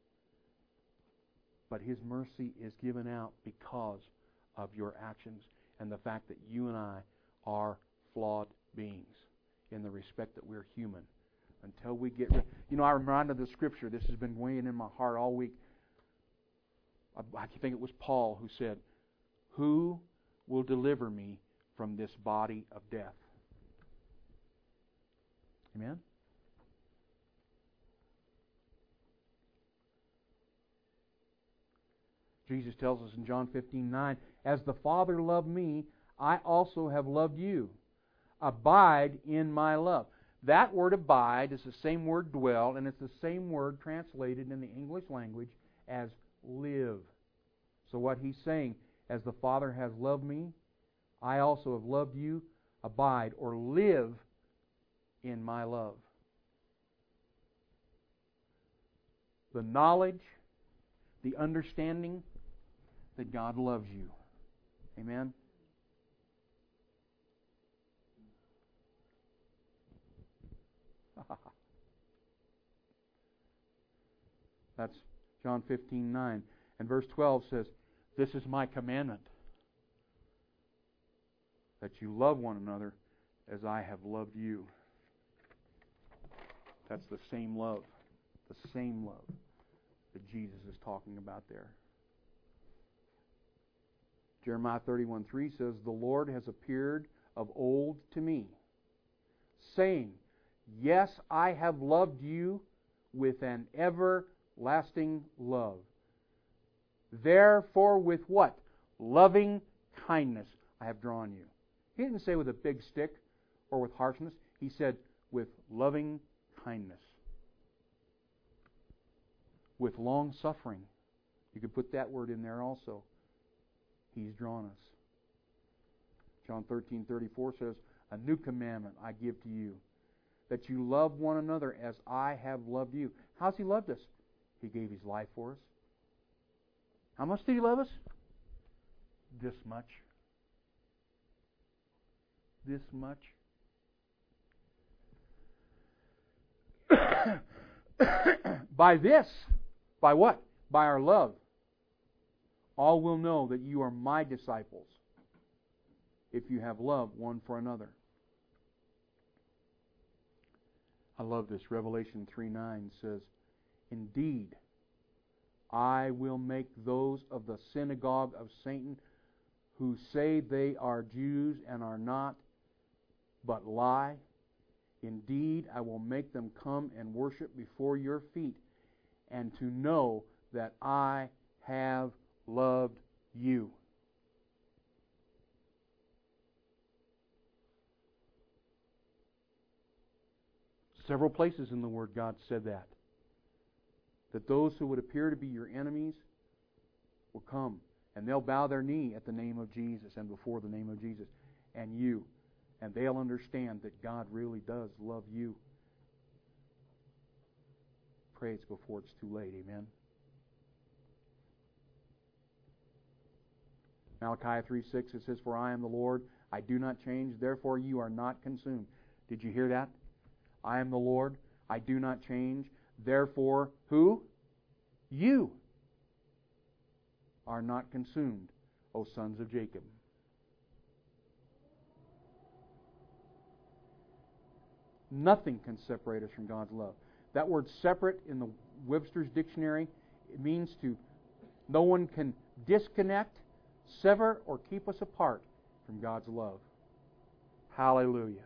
S1: But His mercy is given out because of your actions and the fact that you and I are flawed beings in the respect that we're human. Until we get rid... You know, I reminded of the Scripture. This has been weighing in my heart all week. I, I think it was Paul who said, "Who will deliver me from this body of death?" Amen? Jesus tells us in John fifteen nine, "As the Father loved me, I also have loved you. Abide in my love." That word abide is the same word dwell, and it's the same word translated in the English language as live. So what he's saying, as the Father has loved me, I also have loved you. Abide or live in my love. The knowledge, the understanding that God loves you. Amen? That's John fifteen nine. And verse twelve says, "This is my commandment, that you love one another as I have loved you." That's the same love. The same love that Jesus is talking about there. Jeremiah thirty-one three says, "The Lord has appeared of old to me, saying, Yes, I have loved you with an everlasting love. Therefore, with what? Loving kindness I have drawn you." He didn't say with a big stick or with harshness. He said with loving kindness. With long suffering. You could put that word in there also. He's drawn us. John thirteen thirty-four says, "A new commandment I give to you, that you love one another as I have loved you." How's He loved us? He gave His life for us. How much did He love us? This much. This much. By this, by what? By our love. All will know that you are my disciples if you have love one for another. I love this. Revelation three nine says, "Indeed, I will make those of the synagogue of Satan who say they are Jews and are not, but lie. Indeed, I will make them come and worship before your feet, and to know that I have loved you." Several places in the Word God said that. That those who would appear to be your enemies will come and they'll bow their knee at the name of Jesus and before the name of Jesus and you. And they'll understand that God really does love you. Pray it's before it's too late. Amen. Malachi three six, it says, "For I am the Lord, I do not change, therefore you are not consumed." Did you hear that? I am the Lord, I do not change, therefore who? You are not consumed, O sons of Jacob. Nothing can separate us from God's love. That word separate in the Webster's dictionary, it means to, no one can disconnect, sever, or keep us apart from God's love. Hallelujah.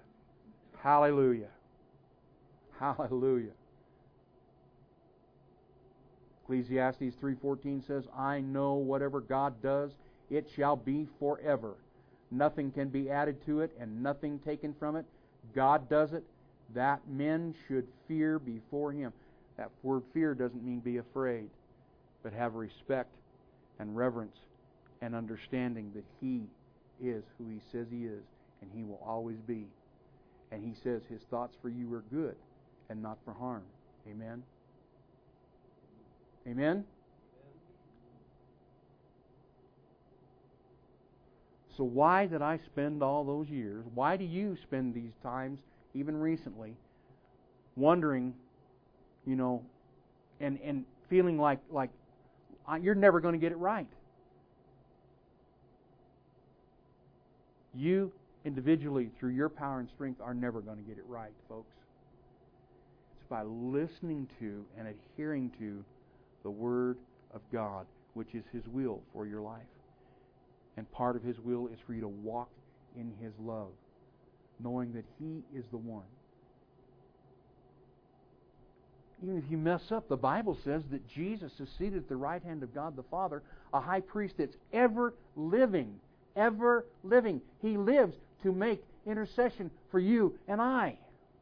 S1: Hallelujah. Hallelujah. Ecclesiastes three fourteen says, I know whatever God does, it shall be forever. Nothing can be added to it and nothing taken from it. God does it. That men should fear before Him. That word fear doesn't mean be afraid, but have respect and reverence and understanding that He is who He says He is, and He will always be. And He says His thoughts for you are good and not for harm. Amen? Amen? So why did I spend all those years? Why do you spend these times, even recently, wondering, you know, and and feeling like like you're never going to get it right? You individually, through your power and strength, are never going to get it right, folks. It's by listening to and adhering to the Word of God, which is His will for your life. And part of His will is for you to walk in His love, knowing that He is the one. Even if you mess up, the Bible says that Jesus is seated at the right hand of God the Father, a high priest that's ever living, ever living. He lives to make intercession for you and I.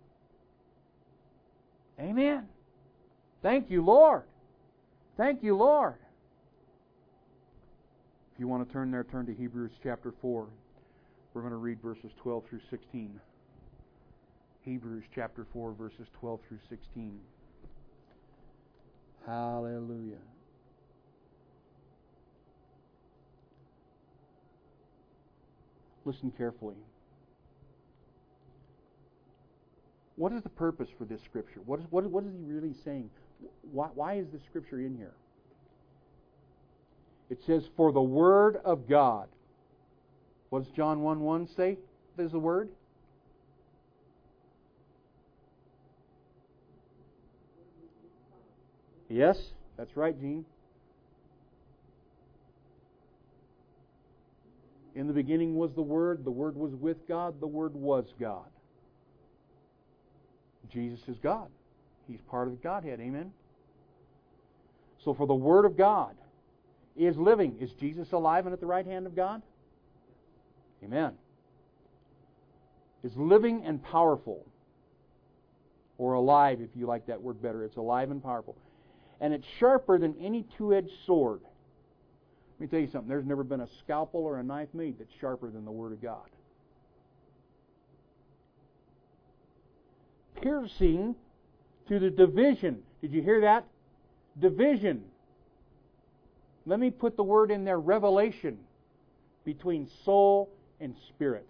S1: Amen. Thank you, Lord. Thank you, Lord. If you want to turn there, turn to Hebrews chapter four. We're going to read verses twelve through sixteen. Hebrews chapter four, verses twelve through sixteen. Hallelujah. Listen carefully. What is the purpose for this scripture? What is, what, what is he really saying? Why, why is this scripture in here? It says, for the Word of God. What does John one one say is the Word? Yes, that's right, Gene. In the beginning was the Word, the Word was with God, the Word was God. Jesus is God. He's part of the Godhead, amen? So for the Word of God is living. Is Jesus alive and at the right hand of God? Amen. Is living and powerful. Or alive, if you like that word better. It's alive and powerful. And it's sharper than any two-edged sword. Let me tell you something. There's never been a scalpel or a knife made that's sharper than the Word of God. Piercing to the division. Did you hear that? Division. Let me put the word in there, revelation, between soul and spirit.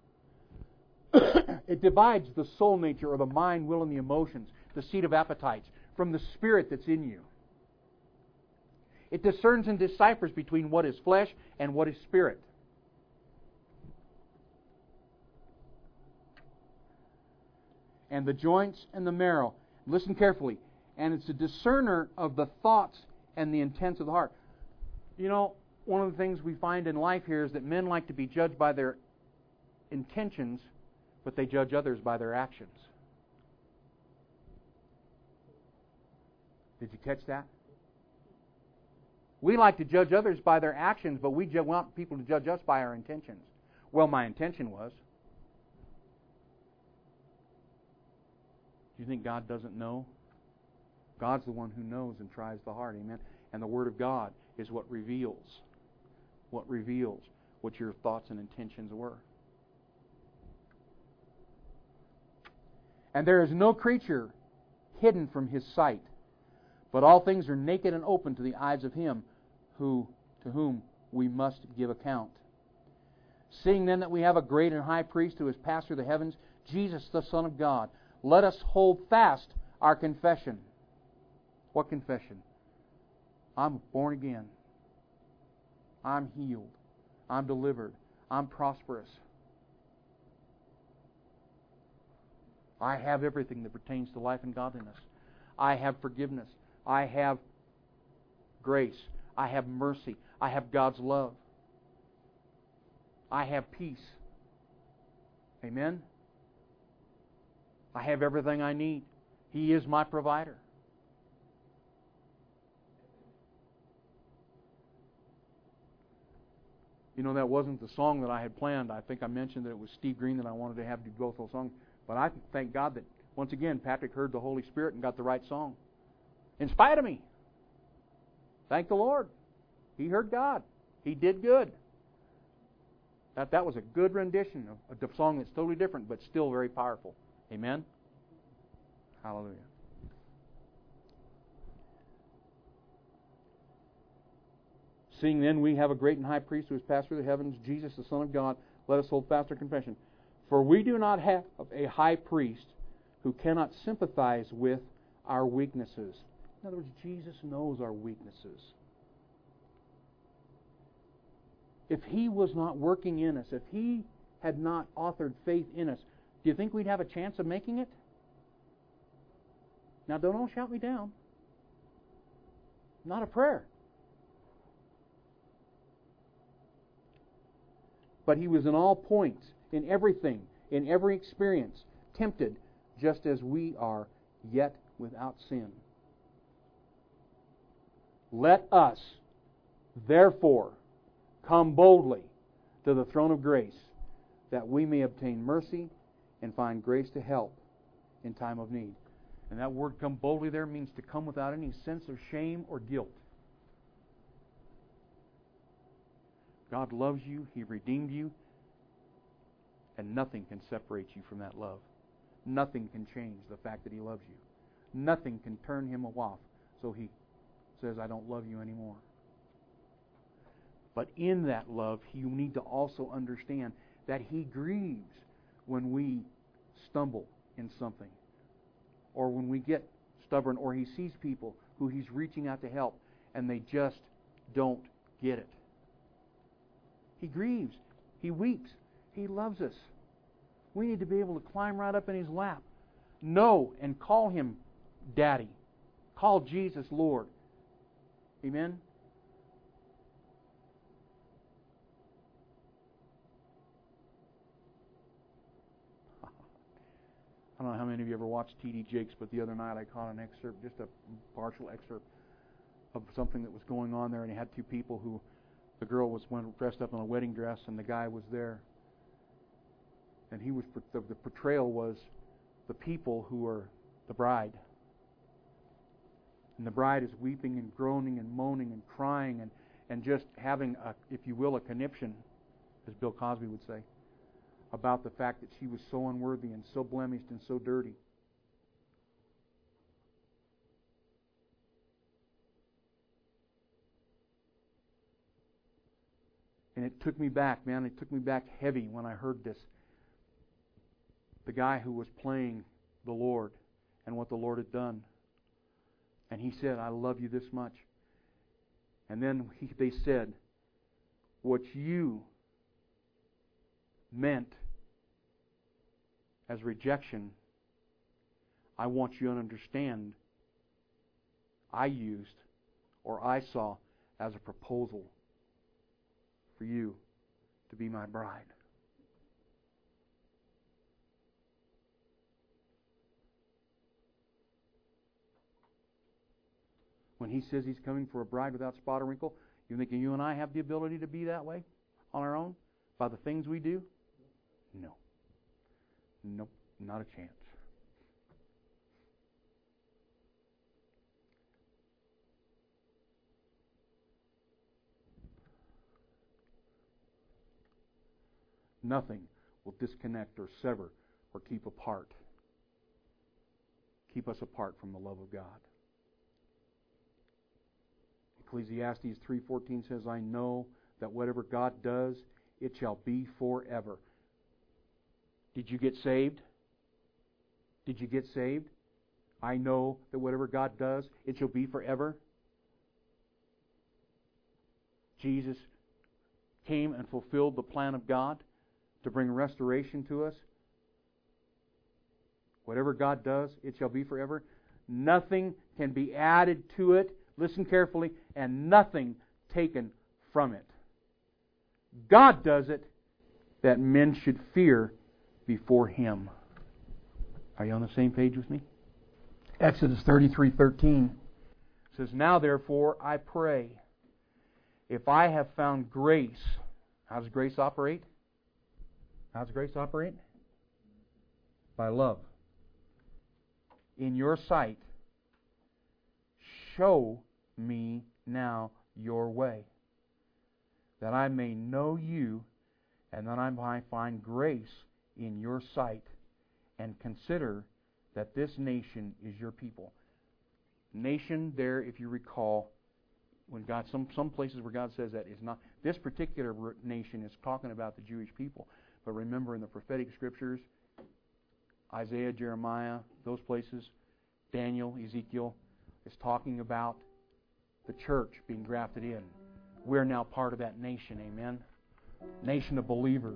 S1: It divides the soul nature, or the mind, will, and the emotions, the seat of appetites, from the spirit that's in you. It discerns and deciphers between what is flesh and what is spirit. And the joints and the marrow. Listen carefully. And it's a discerner of the thoughts and the intents of the heart. You know, one of the things we find in life here is that men like to be judged by their intentions, but they judge others by their actions. Did you catch that? We like to judge others by their actions, but we want people to judge us by our intentions. Well, my intention was. Do you think God doesn't know? God's the one who knows and tries the heart. Amen. And the Word of God is what reveals, what reveals what your thoughts and intentions were. And there is no creature hidden from His sight, but all things are naked and open to the eyes of Him who to whom we must give account. Seeing then that we have a great and high priest who has passed through the heavens, Jesus the Son of God, let us hold fast our confession. What confession? I'm born again. I'm healed. I'm delivered. I'm prosperous. I have everything that pertains to life and godliness. I have forgiveness. I have grace. I have mercy. I have God's love. I have peace. Amen? I have everything I need. He is my provider. You know, that wasn't the song that I had planned. I think I mentioned that it was Steve Green that I wanted to have do both those songs. But I thank God that, once again, Patrick heard the Holy Spirit and got the right song. In spite of me. Thank the Lord. He heard God. He did good. That, that was a good rendition of a song that's totally different, but still very powerful. Amen? Hallelujah. Seeing then we have a great and high priest who has passed through the heavens, Jesus the Son of God, let us hold fast our confession. For we do not have a high priest who cannot sympathize with our weaknesses. In other words, Jesus knows our weaknesses. If He was not working in us, if He had not authored faith in us, do you think we'd have a chance of making it? Now, don't all shout me down. Not a prayer. But He was in all points, in everything, in every experience, tempted just as we are, yet without sin. Let us, therefore, come boldly to the throne of grace, that we may obtain mercy and find grace to help in time of need. And that word come boldly there means to come without any sense of shame or guilt. God loves you. He redeemed you. And nothing can separate you from that love. Nothing can change the fact that He loves you. Nothing can turn Him off so He says, I don't love you anymore. But in that love, you need to also understand that He grieves when we stumble in something, or when we get stubborn, or He sees people who He's reaching out to help and they just don't get it. He grieves. He weeps. He loves us. We need to be able to climb right up in His lap, know and call Him Daddy. Call Jesus Lord. Amen? I don't know how many of you ever watched T D Jakes, but the other night I caught an excerpt, just a partial excerpt of something that was going on there, and he had two people who, the girl was dressed up in a wedding dress, and the guy was there. And he was the, the portrayal was the people who are the bride. And the bride is weeping and groaning and moaning and crying and, and just having, a, if you will, a conniption, as Bill Cosby would say, about the fact that she was so unworthy and so blemished and so dirty. And it took me back, man. It took me back heavy when I heard this. The guy who was playing the Lord and what the Lord had done. And he said, I love you this much. And then he, they said, what you meant as rejection, I want you to understand, I used or I saw as a proposal for you to be my bride. When He says He's coming for a bride without spot or wrinkle, you think you and I have the ability to be that way on our own by the things we do? No. Nope, not a chance. Nothing will disconnect or sever or keep apart. Keep us apart from the love of God. Ecclesiastes three fourteen says, I know that whatever God does, it shall be forever. Did you get saved? Did you get saved? I know that whatever God does, it shall be forever. Jesus came and fulfilled the plan of God to bring restoration to us. Whatever God does, it shall be forever. Nothing can be added to it. Listen carefully. And nothing taken from it. God does it that men should fear before Him. Are you on the same page with me? Exodus thirty-three thirteen says, Now therefore I pray, if I have found grace, How does grace operate? How does grace operate? By love. In your sight, show me now your way, that I may know you, and that I might find grace in your sight, and consider that this nation is your people. Nation there, if you recall, when God, some, some places where God says that is not, this particular nation is talking about the Jewish people. But remember in the prophetic scriptures, Isaiah, Jeremiah, those places, Daniel, Ezekiel, is talking about the church being grafted in. We're now part of that nation, amen? Nation of believers.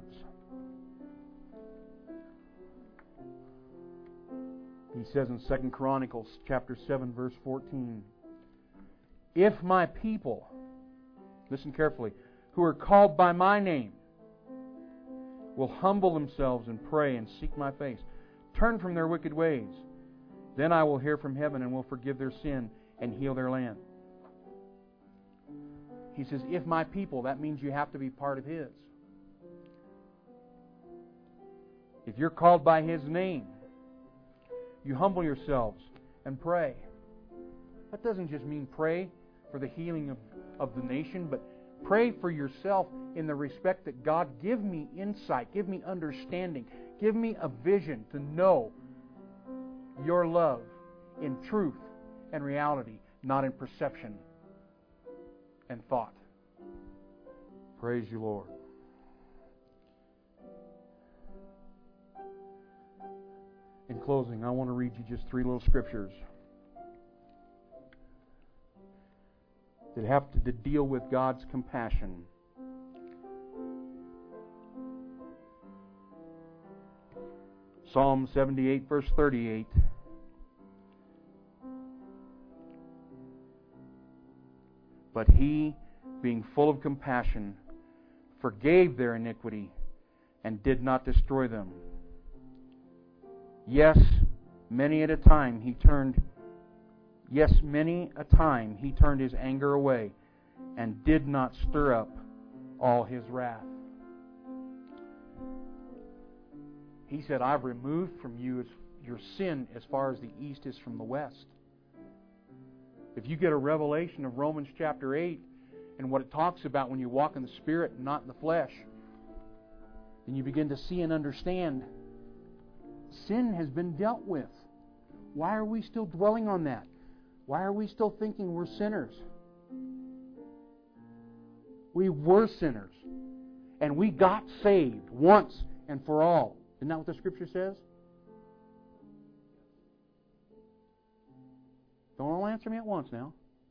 S1: He says in Second Chronicles chapter seven, verse fourteen, if my people, listen carefully, who are called by my name, will humble themselves and pray and seek my face, turn from their wicked ways, then I will hear from heaven and will forgive their sin and heal their land. He says, if my people, that means you have to be part of His. If you're called by His name, you humble yourselves and pray. That doesn't just mean pray for the healing of, of the nation, but pray for yourself in the respect that God, give me insight, give me understanding, give me a vision to know your love in truth and reality, not in perception and thought. Praise you, Lord. In closing, I want to read you just three little scriptures that have to deal with God's compassion. Psalm seventy-eight, verse thirty-eight. But He, being full of compassion, forgave their iniquity and did not destroy them. Yes, many at a time He turned Yes, many a time He turned His anger away and did not stir up all His wrath. He said, I've removed from you your sin as far as the east is from the west. If you get a revelation of Romans chapter eight and what it talks about when you walk in the Spirit and not in the flesh, then you begin to see and understand sin has been dealt with. Why are we still dwelling on that? Why are we still thinking we're sinners? We were sinners. And we got saved once and for all. Isn't that what the Scripture says? Don't all answer me at once now.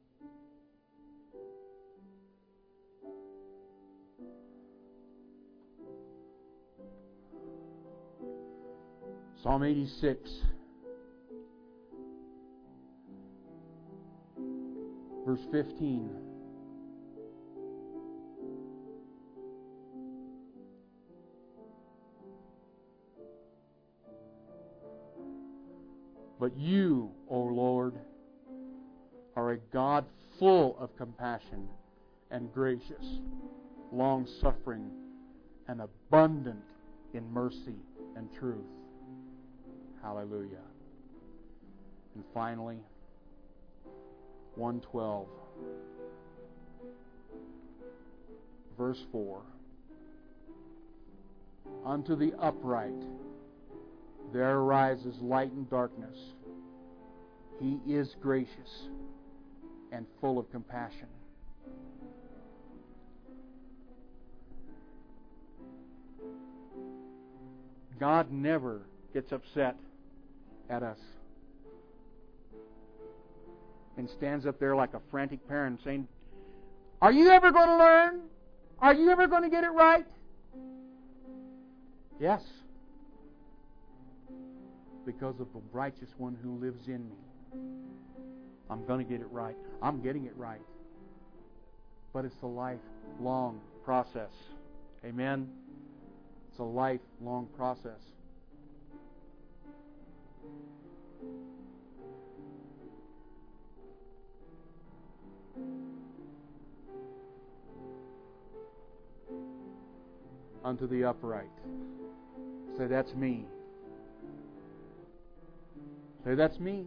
S1: Psalm eighty-six, verse fifteen. But you, O Lord, are a God full of compassion and gracious, long-suffering, and abundant in mercy and truth. Hallelujah. And finally, one twelve, verse four. Unto the upright there arises light and darkness. He is gracious and full of compassion. God never gets upset at us and stands up there like a frantic parent saying, are you ever going to learn? Are you ever going to get it right? Yes. Because of the righteous one who lives in me. I'm going to get it right. I'm getting it right. But it's a lifelong process. Amen? It's a lifelong process. unto the upright. Say, that's me. Say, that's me.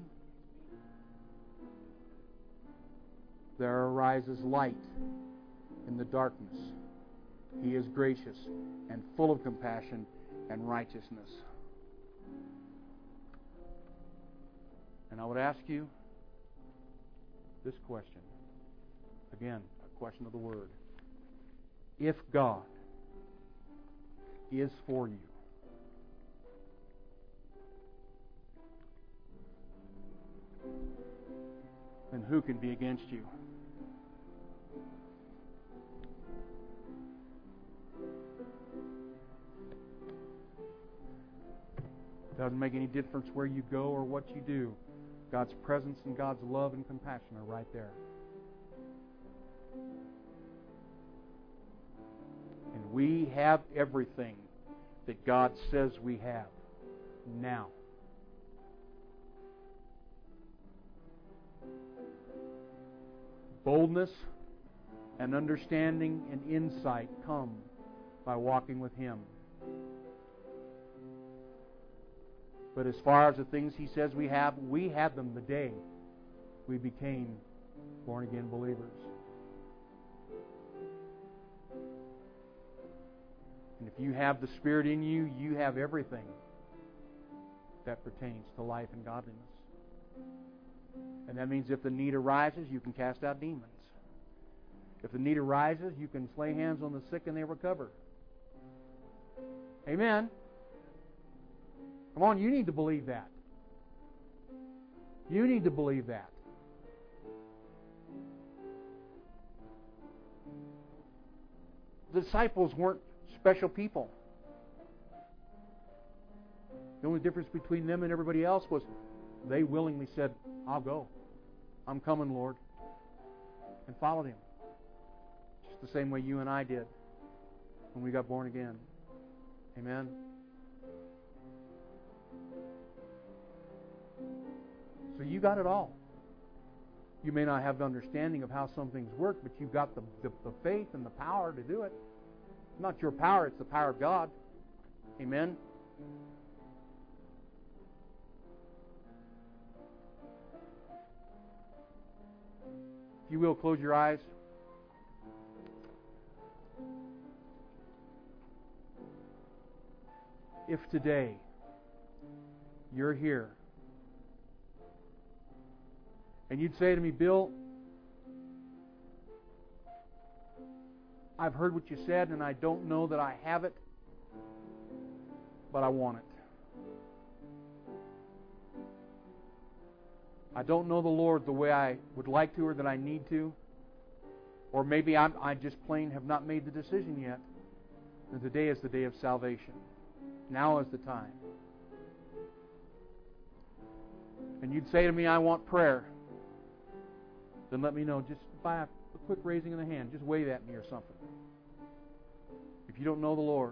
S1: There arises light in the darkness. He is gracious and full of compassion and righteousness. And I would ask you this question. Again, a question of the Word. If God is for you, then who can be against you? Doesn't make any difference where you go or what you do. God's presence and God's love and compassion are right there. And we have everything that God says we have now. Boldness and understanding and insight come by walking with Him. But as far as the things He says we have, we had them the day we became born-again believers. And if you have the Spirit in you, you have everything that pertains to life and godliness. And that means if the need arises, you can cast out demons. If the need arises, you can lay hands on the sick and they recover. Amen. Come on, you need to believe that. You need to believe that. The disciples weren't special people. The only difference between them and everybody else was they willingly said, I'll go. I'm coming, Lord. And followed Him. Just the same way you and I did when we got born again. Amen. So you got it all. You may not have the understanding of how some things work, but you've got the, the, the faith and the power to do it. It's not your power, it's the power of God. Amen? If you will, close your eyes. If today you're here and you'd say to me, Bill, I've heard what you said and I don't know that I have it, but I want it. I don't know the Lord the way I would like to or that I need to. Or maybe I'm, I just plain have not made the decision yet. And today is the day of salvation. Now is the time. And you'd say to me, I want prayer. Then let me know just by a, a quick raising of the hand. Just wave at me or something. If you don't know the Lord.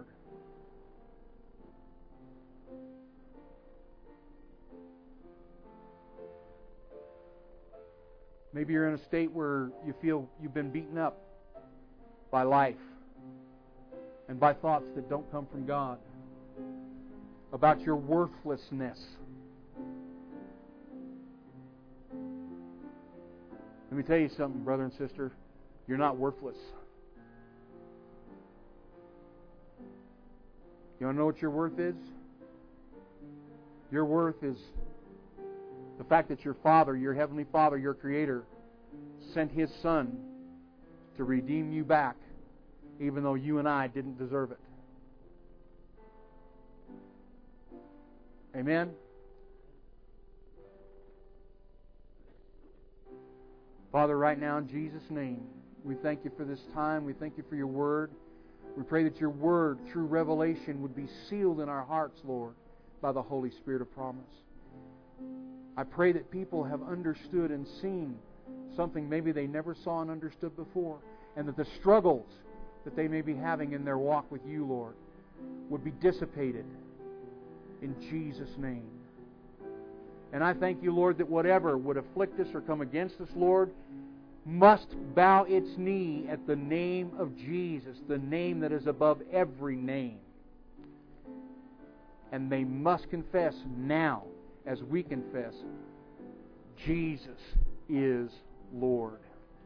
S1: Maybe you're in a state where you feel you've been beaten up by life and by thoughts that don't come from God about your worthlessness. Let me tell you something, brother and sister. You're not worthless. You want to know what your worth is? Your worth is the fact that your Father, your Heavenly Father, your Creator, sent His Son to redeem you back, even though you and I didn't deserve it. Amen? Father, right now in Jesus' name, we thank You for this time. We thank You for Your Word. We pray that Your Word, through revelation, would be sealed in our hearts, Lord, by the Holy Spirit of promise. I pray that people have understood and seen something maybe they never saw and understood before, and that the struggles that they may be having in their walk with You, Lord, would be dissipated in Jesus' name. And I thank You, Lord, that whatever would afflict us or come against us, Lord, must bow its knee at the name of Jesus, the name that is above every name. And they must confess now, as we confess, Jesus is Lord.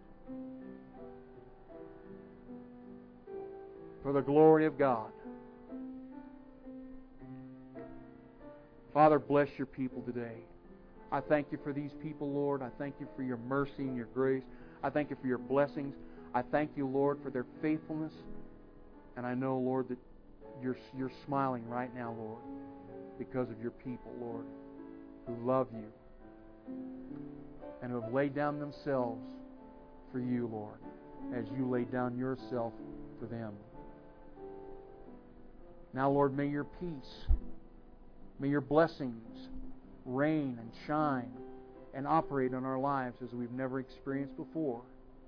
S1: For the glory of God. Father, bless your people today. I thank you for these people, Lord. I thank you for your mercy and your grace. I thank you for your blessings. I thank you, Lord, for their faithfulness. And I know, Lord, that you're, you're smiling right now, Lord, because of your people, Lord, who love you and who have laid down themselves for you, Lord, as you laid down yourself for them. Now, Lord, may your peace, may your blessings reign and shine and operate in our lives as we've never experienced before.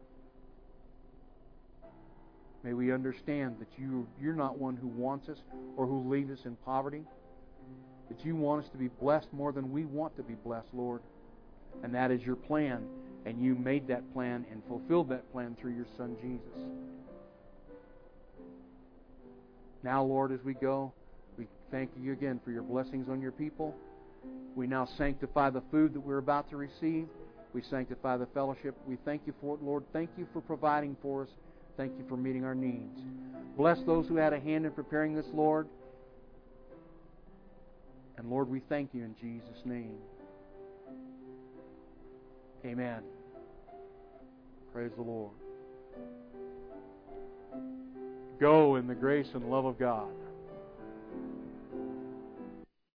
S1: May we understand that you, you're not one who wants us or who leaves us in poverty. That you want us to be blessed more than we want to be blessed, Lord. And that is your plan. And you made that plan and fulfilled that plan through your Son, Jesus. Now, Lord, as we go, we thank you again for your blessings on your people. We now sanctify the food that we're about to receive. We sanctify the fellowship. We thank you for it, Lord. Thank you for providing for us. Thank you for meeting our needs. Bless those who had a hand in preparing this, Lord. And Lord, we thank you in Jesus' name. Amen. Praise the Lord. Go in the grace and love of God.